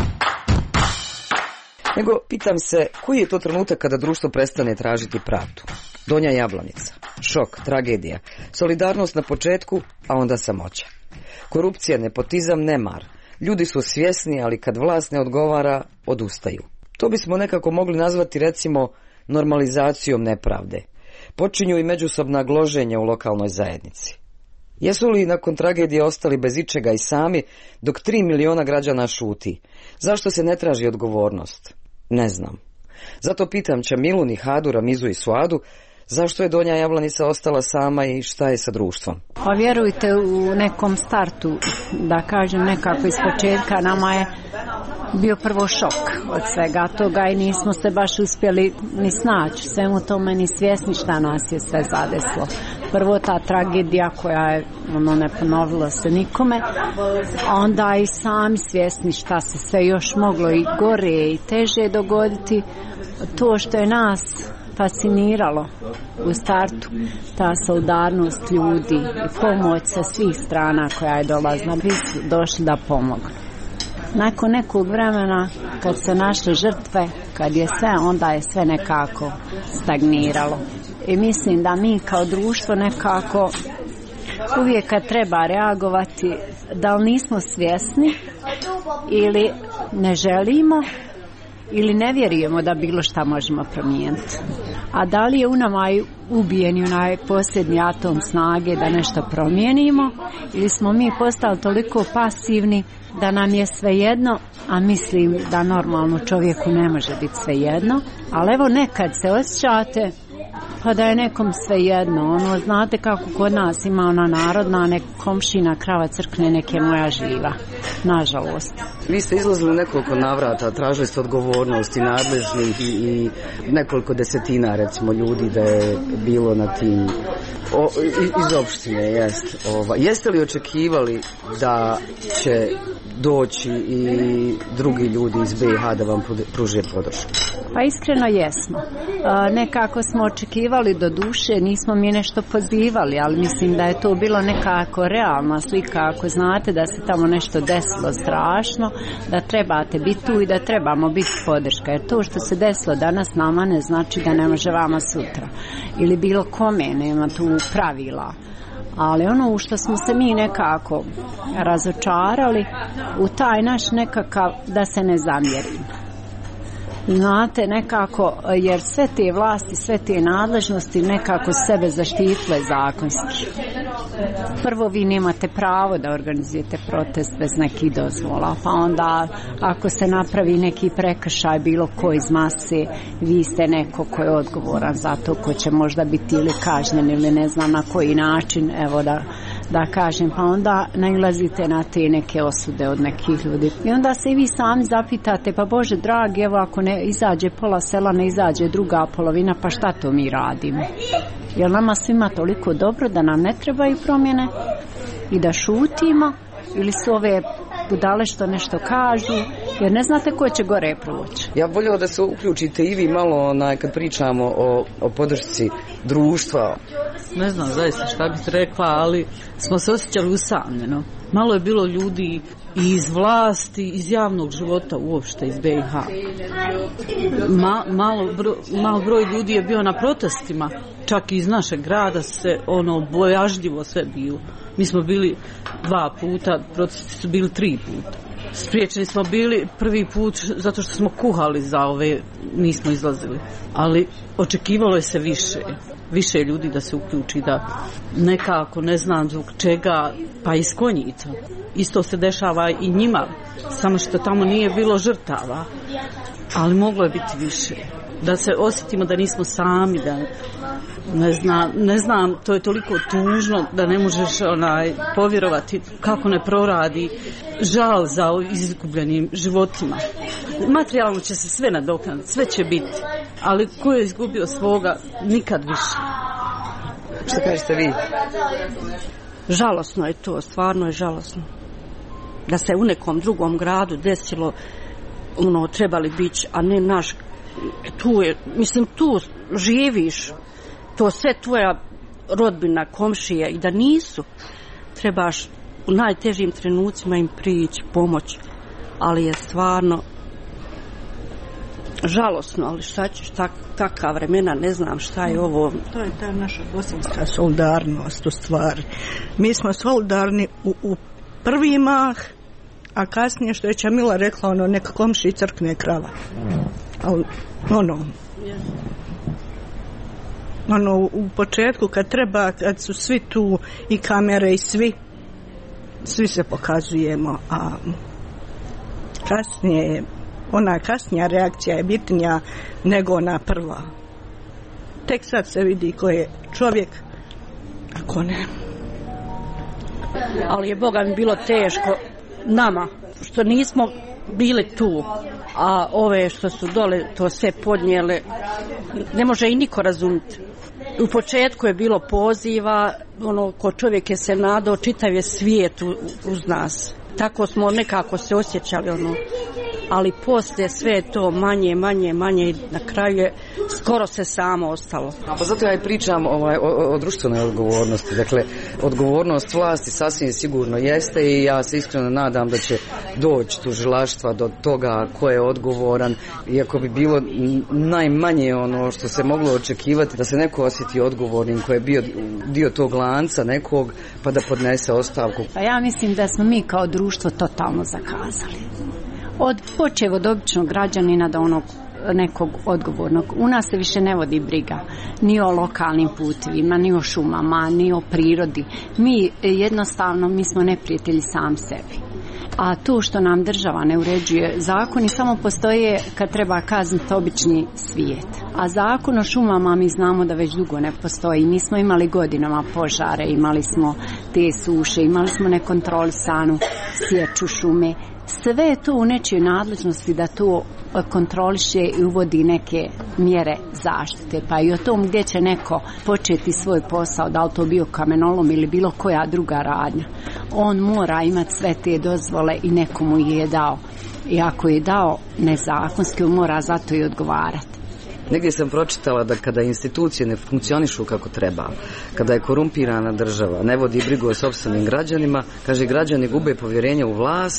Nego pitam se, koji je to trenutak kada društvo prestane tražiti pravdu? Donja Jablanica, šok, tragedija, solidarnost na početku, a onda samoća. Korupcija, nepotizam, nemar. Ljudi su svjesni, ali kad vlast ne odgovara, odustaju. To bismo nekako mogli nazvati, recimo, normalizacijom nepravde. Počinju i međusobna gloženja u lokalnoj zajednici. Jesu li nakon tragedije ostali bez ičega i sami, dok tri miliona građana šuti? Zašto se ne traži odgovornost? Ne znam. Zato pitam Čamilu, Nihadu, Ramizu i Suadu, zašto je Donja Jablanica ostala sama i šta je sa društvom? Pa vjerujte, u nekom startu, da kažem nekako iz početka, nama je bio prvo šok od svega toga i nismo se baš uspjeli ni snaći svemu tome, ni svjesni šta nas je sve zadeslo. Prvo ta tragedija koja je, ono, ne ponovila se nikome, a onda i sami svjesni šta se sve još moglo i gore i teže dogoditi. To što je nas fasciniralo u startu, ta solidarnost ljudi i pomoć sa svih strana koja je dolazna, bi su došli da pomognu. Nakon nekog vremena, kad se našle žrtve, kad je sve, onda je sve nekako stagniralo. I mislim da mi kao društvo nekako uvijek kad treba reagovati, da li nismo svjesni ili ne želimo ili ne vjerujemo da bilo šta možemo promijeniti. A da li je u nama ubijen onaj posljednji atom snage da nešto promijenimo, ili smo mi postali toliko pasivni da nam je svejedno, a mislim da normalno čovjeku ne može biti svejedno, ali evo nekad se osjećate pa da je nekom svejedno, ono, znate kako kod nas ima ona narodna, nek komšina krava crkne, nek je moja živa, nažalost. Vi ste izlazili nekoliko navrata, tražili ste odgovornost i nadležnih i, i nekoliko desetina, recimo, ljudi da je bilo na tim, o, iz opštine, jest. Ova. Jeste li očekivali da će doći i drugi ljudi iz B i H da vam pruže podršku? Pa iskreno jesmo. E, nekako smo očekivali, do duše, nismo mi nešto pozivali, ali mislim da je to bilo nekako realna slika, ako znate da se tamo nešto desilo strašno, da trebate biti tu i da trebamo biti podrška, jer to što se desilo danas nama ne znači da ne može vama sutra ili bilo kome, nema tu pravila. Ali ono u što smo se mi nekako razočarali, u taj naš nekakav, da se ne zamjerimo. Znate, nekako, jer sve te vlasti, sve te nadležnosti nekako sebe zaštitile zakonski. Prvo, vi nemate pravo da organizujete protest bez nekih dozvola, pa onda ako se napravi neki prekršaj bilo ko iz mase, vi ste neko ko je odgovoran za to, ko će možda biti ili kažnjen ili ne znam na koji način, evo da da kažem, pa onda nailazite na te neke osude od nekih ljudi. I onda se i vi sami zapitate, pa Bože dragi, evo ako ne izađe pola sela, ne izađe druga polovina, pa šta to mi radimo? Jer nama svima toliko dobro da nam ne trebaju promjene i da šutimo, ili su ove budale što nešto kažu, jer ne znate ko će gore proći. Ja voljela da se uključite i vi malo onaj, kad pričamo o, o podršci društva. Ne znam zaista šta bih rekla, ali smo se osjećali usamljeno. Malo je bilo ljudi i iz vlasti, iz javnog života uopšte, iz be i ha. Ma, malo, bro, malo broj ljudi je bio na protestima, čak i iz našeg grada se ono bojažljivo sve bilo. Mi smo bili dva puta, protesti su bili tri puta. Spriječeni smo bili prvi put zato što smo kuhali za ove, nismo izlazili. Ali očekivalo je se više, više ljudi da se uključi, da nekako, ne znam zbog čega, pa iz Konjica. Isto se dešava i njima, samo što tamo nije bilo žrtava, ali moglo je biti više. Da se osjetimo da nismo sami, da ne znam, ne znam, to je toliko tužno da ne možeš onaj povjerovati kako ne proradi žal za izgubljenim životima. Materijalno će se sve nadoknaditi, sve će biti, ali ko je izgubio svoga, nikad više. Što kažete vi? Žalosno je to, stvarno je žalosno. Da se u nekom drugom gradu desilo, ono, trebali biti, a ne naš. Tu je, mislim, tu živiš, to sve tvoja rodbina, komšije, i da nisu, trebaš u najtežim trenucima im prići, pomoć, ali je stvarno žalosno, ali šta ćeš, tak, takva vremena, ne znam šta je ovo. To je ta naša bosanska solidarnost u stvari. Mi smo solidarni u, u prvi mah, a kasnije, što je Čamila rekla, ono, neka komši crkne krava. Ali, ono, ono, u početku kad treba, kad su svi tu i kamere i svi, svi se pokazujemo, a kasnije, ona kasnija reakcija je bitnija nego ona prva. Tek sad se vidi ko je čovjek, a ko ne. Ali je Boga mi bilo teško nama, što nismo bili tu, a ove što su dole to sve podnijele, ne može i niko razumjeti. U početku je bilo poziva, ono, ko čovjek je se nadao, čitav je svijet uz nas. Tako smo nekako se osjećali, ono, ali poslije sve to manje, manje, manje i na kraju je skoro se samo ostalo. Pa zato ja i pričam ovaj, o, o društvenoj odgovornosti. Dakle, odgovornost vlasti sasvim sigurno jeste i ja se iskreno nadam da će doći tužilaštva do toga ko je odgovoran, iako bi bilo najmanje ono što se moglo očekivati da se neko osjeti odgovornim ko je bio dio tog lanca nekog, pa da podnese ostavku. Pa ja mislim da smo mi kao društvo totalno zakazali. Od počev od običnog građanina do onog nekog odgovornog. U nas se više ne vodi briga ni o lokalnim putevima, ni o šumama, ni o prirodi. Mi jednostavno, mi smo neprijatelji sam sebi. A to što nam država ne uređuje, zakoni samo postoje kad treba kazniti obični svijet. A zakon o šumama mi znamo da već dugo ne postoji. Mi smo imali godinama požare, imali smo te suše, imali smo nekontrolisanu sječu šume. Sve je to u nečijoj nadležnosti da to kontroliše i uvodi neke mjere zaštite. Pa i o tom gdje će neko početi svoj posao, da li to bio kamenolom ili bilo koja druga radnja. On mora imati sve te dozvole i nekomu je dao. I ako je dao nezakonski, on mora za to i odgovarati. Negdje sam pročitala da kada institucije ne funkcionišu kako treba, kada je korumpirana država, ne vodi brigu o sopstvenim građanima, kaže, građani gube povjerenje u vlast,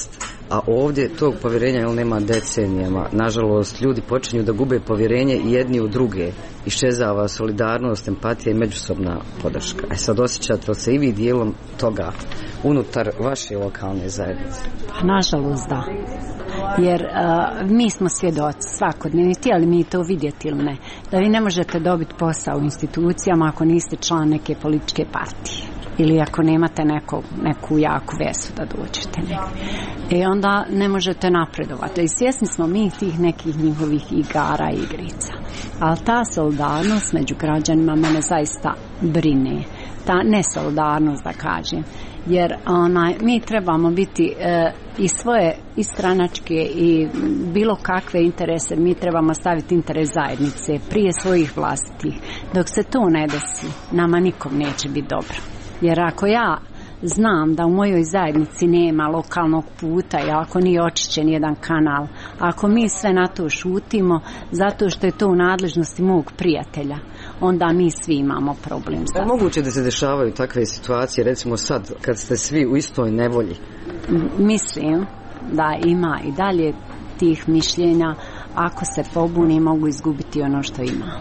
a ovdje tog povjerenja jel, nema decenijama. Nažalost, ljudi počinju da gube povjerenje i jedni u druge. Iščezava solidarnost, empatija i međusobna podrška. E sad, osjećate li se i vi dijelom toga unutar vaše lokalne zajednice? Pa, nažalost, da. Jer uh, mi smo svjedoci svakodnevni, htjeli mi to vidjeti ili ne, da vi ne možete dobiti posao u institucijama ako niste član neke političke partije ili ako nemate neko, neku jaku vezu da dođete negdje. I onda ne možete napredovati. I svjesni smo mi tih nekih njihovih igara i igrica. Ali ta solidarnost među građanima mene zaista brine. Ta nesolidarnost, da kažem. Jer onaj, mi trebamo biti e, i svoje i stranačke i bilo kakve interese, mi trebamo staviti interes zajednice prije svojih vlastitih. Dok se to ne desi, nama nikom neće biti dobro. Jer ako ja znam da u mojoj zajednici nema lokalnog puta i ako nije očišćen jedan kanal, ako mi sve na to šutimo zato što je to u nadležnosti mog prijatelja, onda mi svi imamo problem. Je moguće da se dešavaju takve situacije, recimo sad, kad ste svi u istoj nevolji? Mislim da ima i dalje tih mišljenja, ako se pobuni mogu izgubiti ono što ima.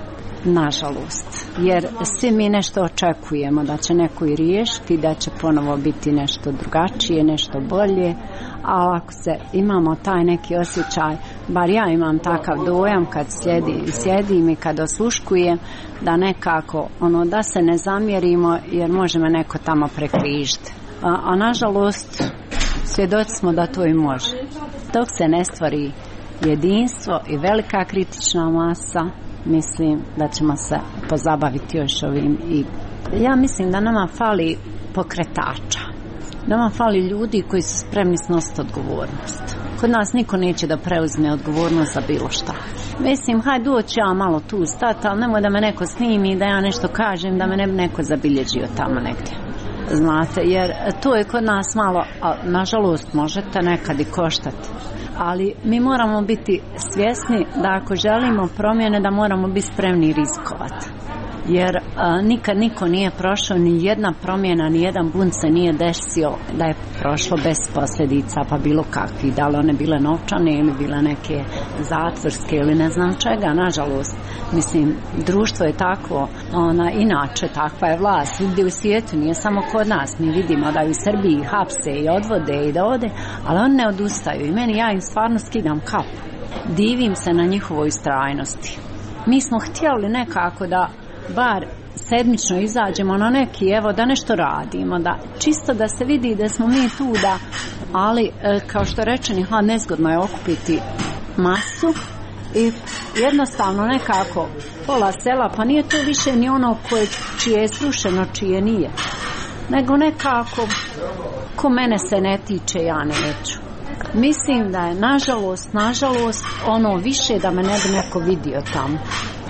Nažalost, jer svi mi nešto očekujemo da će neko i riješiti, da će ponovo biti nešto drugačije, nešto bolje, a ako se imamo taj neki osjećaj, bar ja imam takav dojam kad sjedi, sjedim i kad osluškujem, da nekako, ono, da se ne zamjerimo jer može me neko tamo prekrižiti. A, a nažalost, svjedoci smo da to i može. Dok se ne stvari jedinstvo i velika kritična masa, mislim da ćemo se pozabaviti još ovim. I ja mislim da nama fali pokretača. Nama fali ljudi koji su spremni snositi odgovornost. Kod nas niko neće da preuzme odgovornost za bilo šta. Mislim, hajde doći ja malo tu stati, ali nemoj da me neko snimi, da ja nešto kažem, da me ne bi neko zabilježio tamo negdje. Znate, jer to je kod nas malo, a nažalost možete nekad i koštati. Ali mi moramo biti svjesni da ako želimo promjene, da moramo biti spremni riskovati. Jer a, nikad niko nije prošao, ni jedna promjena, ni jedan bunt se nije desio da je prošlo bez posljedica, pa bilo kakvi, da li one bile novčane ili bile neke zatvorske ili ne znam čega. Nažalost, mislim, društvo je takvo, ona, inače takva je vlast svugdje u svijetu, nije samo kod nas. Mi vidimo da u Srbiji hapse i odvode i dovode, ali oni ne odustaju i meni, ja im stvarno skidam kapu. Divim se na njihovoj istrajnosti. Mi smo htjeli nekako da bar sedmično izađemo na neki, evo, da nešto radimo, da čisto da se vidi da smo mi tu, da, ali e, kao što rečeni, ha, nezgodno je okupiti masu i jednostavno nekako pola sela, pa nije to više ni ono koje, čije je srušeno, čije nije, nego nekako ko mene se ne tiče, ja neću. Mislim da je nažalost, nažalost ono više da me ne bi neko vidio tamo.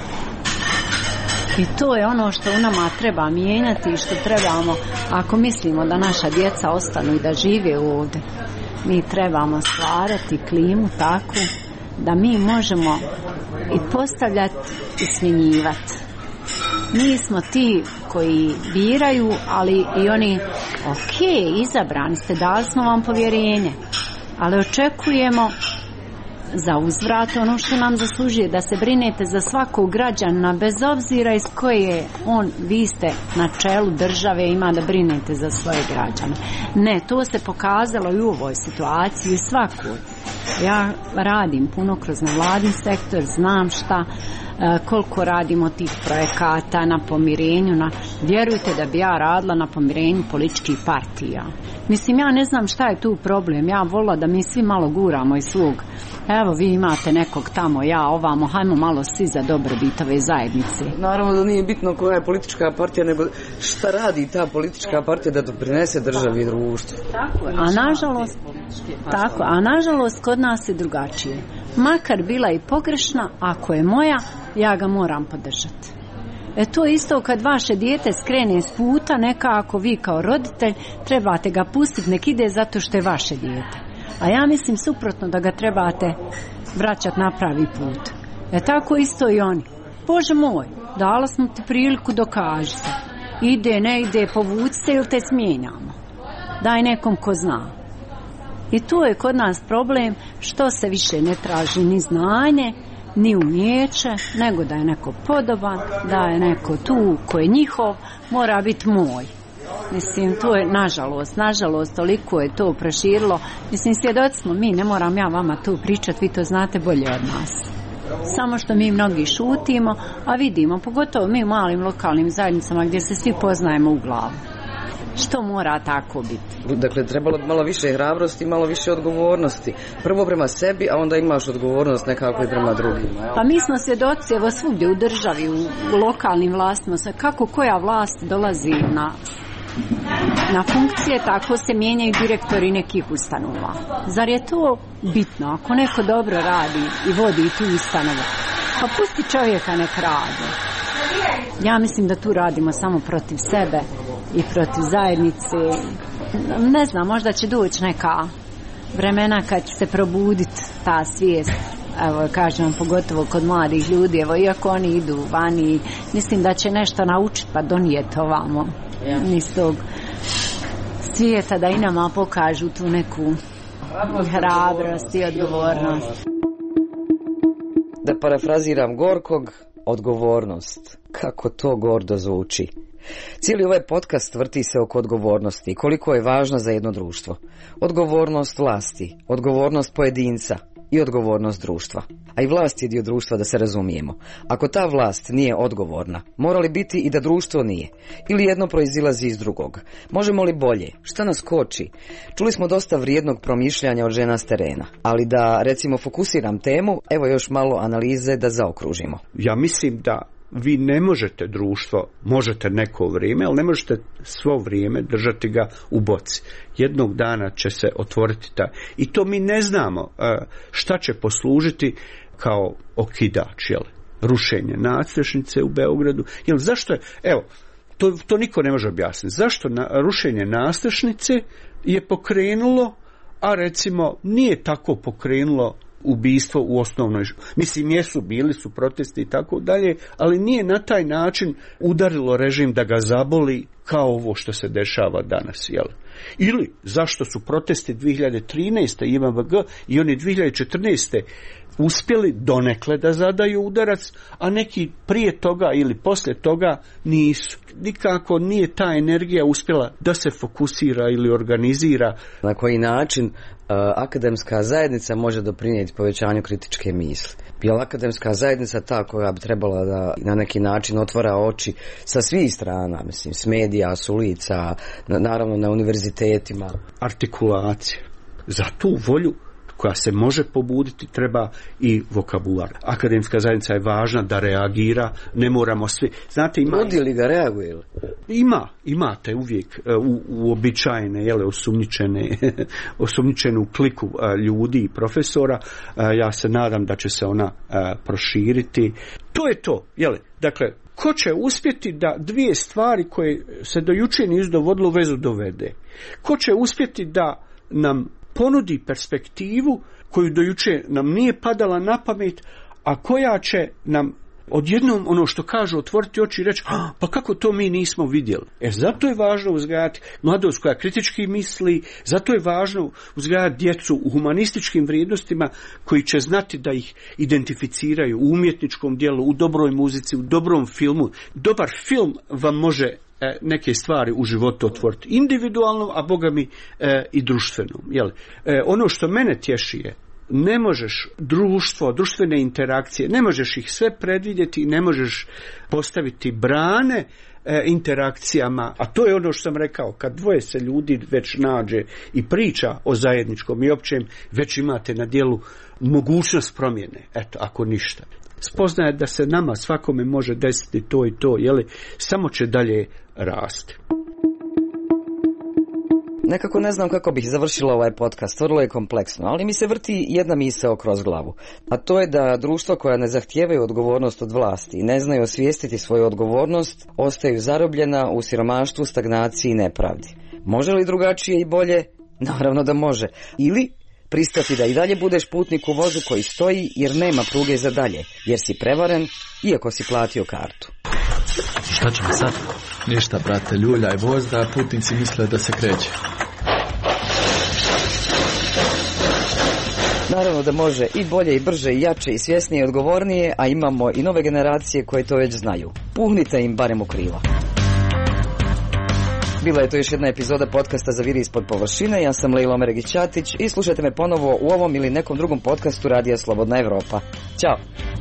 I to je ono što u nama treba mijenjati i što trebamo, ako mislimo da naša djeca ostanu i da žive ovdje, mi trebamo stvarati klimu takvu da mi možemo i postavljati i smjenjivati. Mi smo ti koji biraju, ali i oni, ok, izabrani ste, dali smo vam povjerenje, ali očekujemo za uzvrat ono što nam zaslužuje, da se brinete za svakog građana bez obzira iz koje on, vi ste na čelu države, ima da brinete za svoje građane. Ne, to se pokazalo i u ovoj situaciji i svakoj. Ja radim puno kroz nevladin sektor, znam šta, koliko radimo tih projekata na pomirenju, na, vjerujte da bi ja radila na pomirenju političkih partija. Mislim, ja ne znam šta je tu problem, ja volila da mi svi malo guramo iz svog, evo vi imate nekog tamo, ja ovamo, hajmo malo svi za dobrobit ove zajednice. Naravno da nije bitno koja je politička partija, nego šta radi ta politička partija da doprinese državi i društvu. Tako, a nažalost, tako, a nažalost kod nas je drugačije. Makar bila i pogrešna, ako je moja, ja ga moram podržati. E to isto kad vaše dijete skrene s puta, nekako vi kao roditelj trebate ga pustiti, nek ide zato što je vaše dijete. A ja mislim suprotno, da ga trebate vraćati na pravi put. E tako isto i oni. Bože moj, dala smo ti priliku, dokaži se. Ide, ne ide, povuci se ili te smijenjamo. Daj nekom ko zna. I tu je kod nas problem što se više ne traži ni znanje, ni umijeće, nego da je neko podoban, da je neko tu ko je njihov, mora biti moj. Mislim, to je, nažalost, nažalost, toliko je to proširilo. Mislim, svjedoci smo mi, ne moram ja vama tu pričati, vi to znate bolje od nas. Samo što mi mnogi šutimo, a vidimo, pogotovo mi u malim lokalnim zajednicama gdje se svi poznajemo u glavu. Što mora tako biti? Dakle, trebalo malo više hrabrosti, malo više odgovornosti. Prvo prema sebi, a onda imaš odgovornost nekako i prema drugima. Pa mi smo svjedoci, evo svugdje u državi, u lokalnim vlastima, kako koja vlast dolazi na, na funkcije, tako se mijenjaju direktori nekih ustanova. Zar je to bitno? Ako neko dobro radi i vodi tu ustanovu, pa pusti čovjeka nek radi. Ja mislim da tu radimo samo protiv sebe i protiv zajednice. Ne znam, možda će doći neka vremena kad će se probuditi ta svijest. Evo, kažem, pogotovo kod mladih ljudi, evo, iako oni idu vani, mislim da će nešto naučiti pa donijeti ovamo iz tog svijeta, da i nama pokažu tu neku hrabrost i odgovornost. Da parafraziram Gorkog, odgovornost. Kako to gordo zvuči. Cijeli ovaj podcast vrti se oko odgovornosti i koliko je važna za jedno društvo. Odgovornost vlasti, odgovornost pojedinca i odgovornost društva. A i vlast je dio društva, da se razumijemo. Ako ta vlast nije odgovorna, mora li biti i da društvo nije? Ili jedno proizilazi iz drugog? Možemo li bolje? Šta nas koči? Čuli smo dosta vrijednog promišljanja od žena s terena. Ali da, recimo, fokusiram temu, evo još malo analize da zaokružimo. Ja mislim da vi ne možete društvo, možete neko vrijeme, ali ne možete svo vrijeme držati ga u boci. Jednog dana će se otvoriti ta. I to mi ne znamo šta će poslužiti kao okidač, jel? Rušenje nadstrešnice u Beogradu. Jel, zašto je, evo, to, to niko ne može objasniti. Zašto na, rušenje nadstrešnice je pokrenulo, a recimo nije tako pokrenulo ubistvo u osnovnoj, mislim, jesu, bili su protesti i tako dalje, ali nije na taj način udarilo režim da ga zaboli kao ovo što se dešava danas, jel? Ili zašto su protesti dvije hiljade trinaeste I M V G i oni dvije hiljade četrnaeste uspjeli donekle da zadaju udarac, a neki prije toga ili poslije toga nisu. Nikako nije ta energija uspjela da se fokusira ili organizira. Na koji način uh, akademska zajednica može doprinijeti povećanju kritičke misli? Je li akademska zajednica ta koja bi trebala da na neki način otvara oči sa svih strana, mislim, s medija, s ulica, naravno na univerzitetima? Artikulacija. Za tu volju koja se može pobuditi, treba i vokabular. Akademska zajednica je važna da reagira, ne moramo svi. Znate, ima... Ljudi li ga reaguju? Ima, imate uvijek u, uobičajene, jele, osumnjičene, osumnjičenu kliku ljudi i profesora. Ja se nadam da će se ona proširiti. To je to, jele, dakle, ko će uspjeti da dvije stvari koje se do jučer nisu dovodilo u vezu dovede? Ko će uspjeti da nam ponudi perspektivu koju do jučer nam nije padala na pamet, a koja će nam odjednom, ono što kažu, otvoriti oči i reći, pa kako to mi nismo vidjeli. E, zato je važno uzgajati mladost koja kritički misli, zato je važno uzgajati djecu u humanističkim vrijednostima koji će znati da ih identificiraju u umjetničkom djelu, u dobroj muzici, u dobrom filmu. Dobar film vam može neke stvari u životu otvoriti individualno, a boga mi e, i društveno. Jel? E, ono što mene tješi je, ne možeš društvo, društvene interakcije, ne možeš ih sve predvidjeti, ne možeš postaviti brane e, interakcijama, a to je ono što sam rekao, kad dvoje se ljudi već nađe i priča o zajedničkom i općem, već imate na djelu mogućnost promjene, eto, ako ništa. Spoznaje da se nama svakome može desiti to i to, jeli, samo će dalje rasti. Nekako ne znam kako bih završila ovaj podcast, vrlo je kompleksno, ali mi se vrti jedna misao kroz glavu. A to je da društva koja ne zahtijevaju odgovornost od vlasti i ne znaju osvijestiti svoju odgovornost, ostaju zarobljena u siromaštvu, stagnaciji i nepravdi. Može li drugačije i bolje? Naravno da može. Ili pristati da i dalje budeš putnik u vozu koji stoji jer nema pruge za dalje, jer si prevaren iako si platio kartu. Šta ćemo sad? Ništa, brate, ljuljaj voz da putnici misle da se kreće. naravno da može i bolje i brže i jače i svjesnije i odgovornije, a imamo i nove generacije koje to već znaju. Puhnite im barem u krila. Bila je to još jedna epizoda podcasta Zaviri ispod površine. Ja sam Lejla Omeregić-Ćatić i slušajte me ponovo u ovom ili nekom drugom podcastu Radija Slobodna Evropa. Ćao!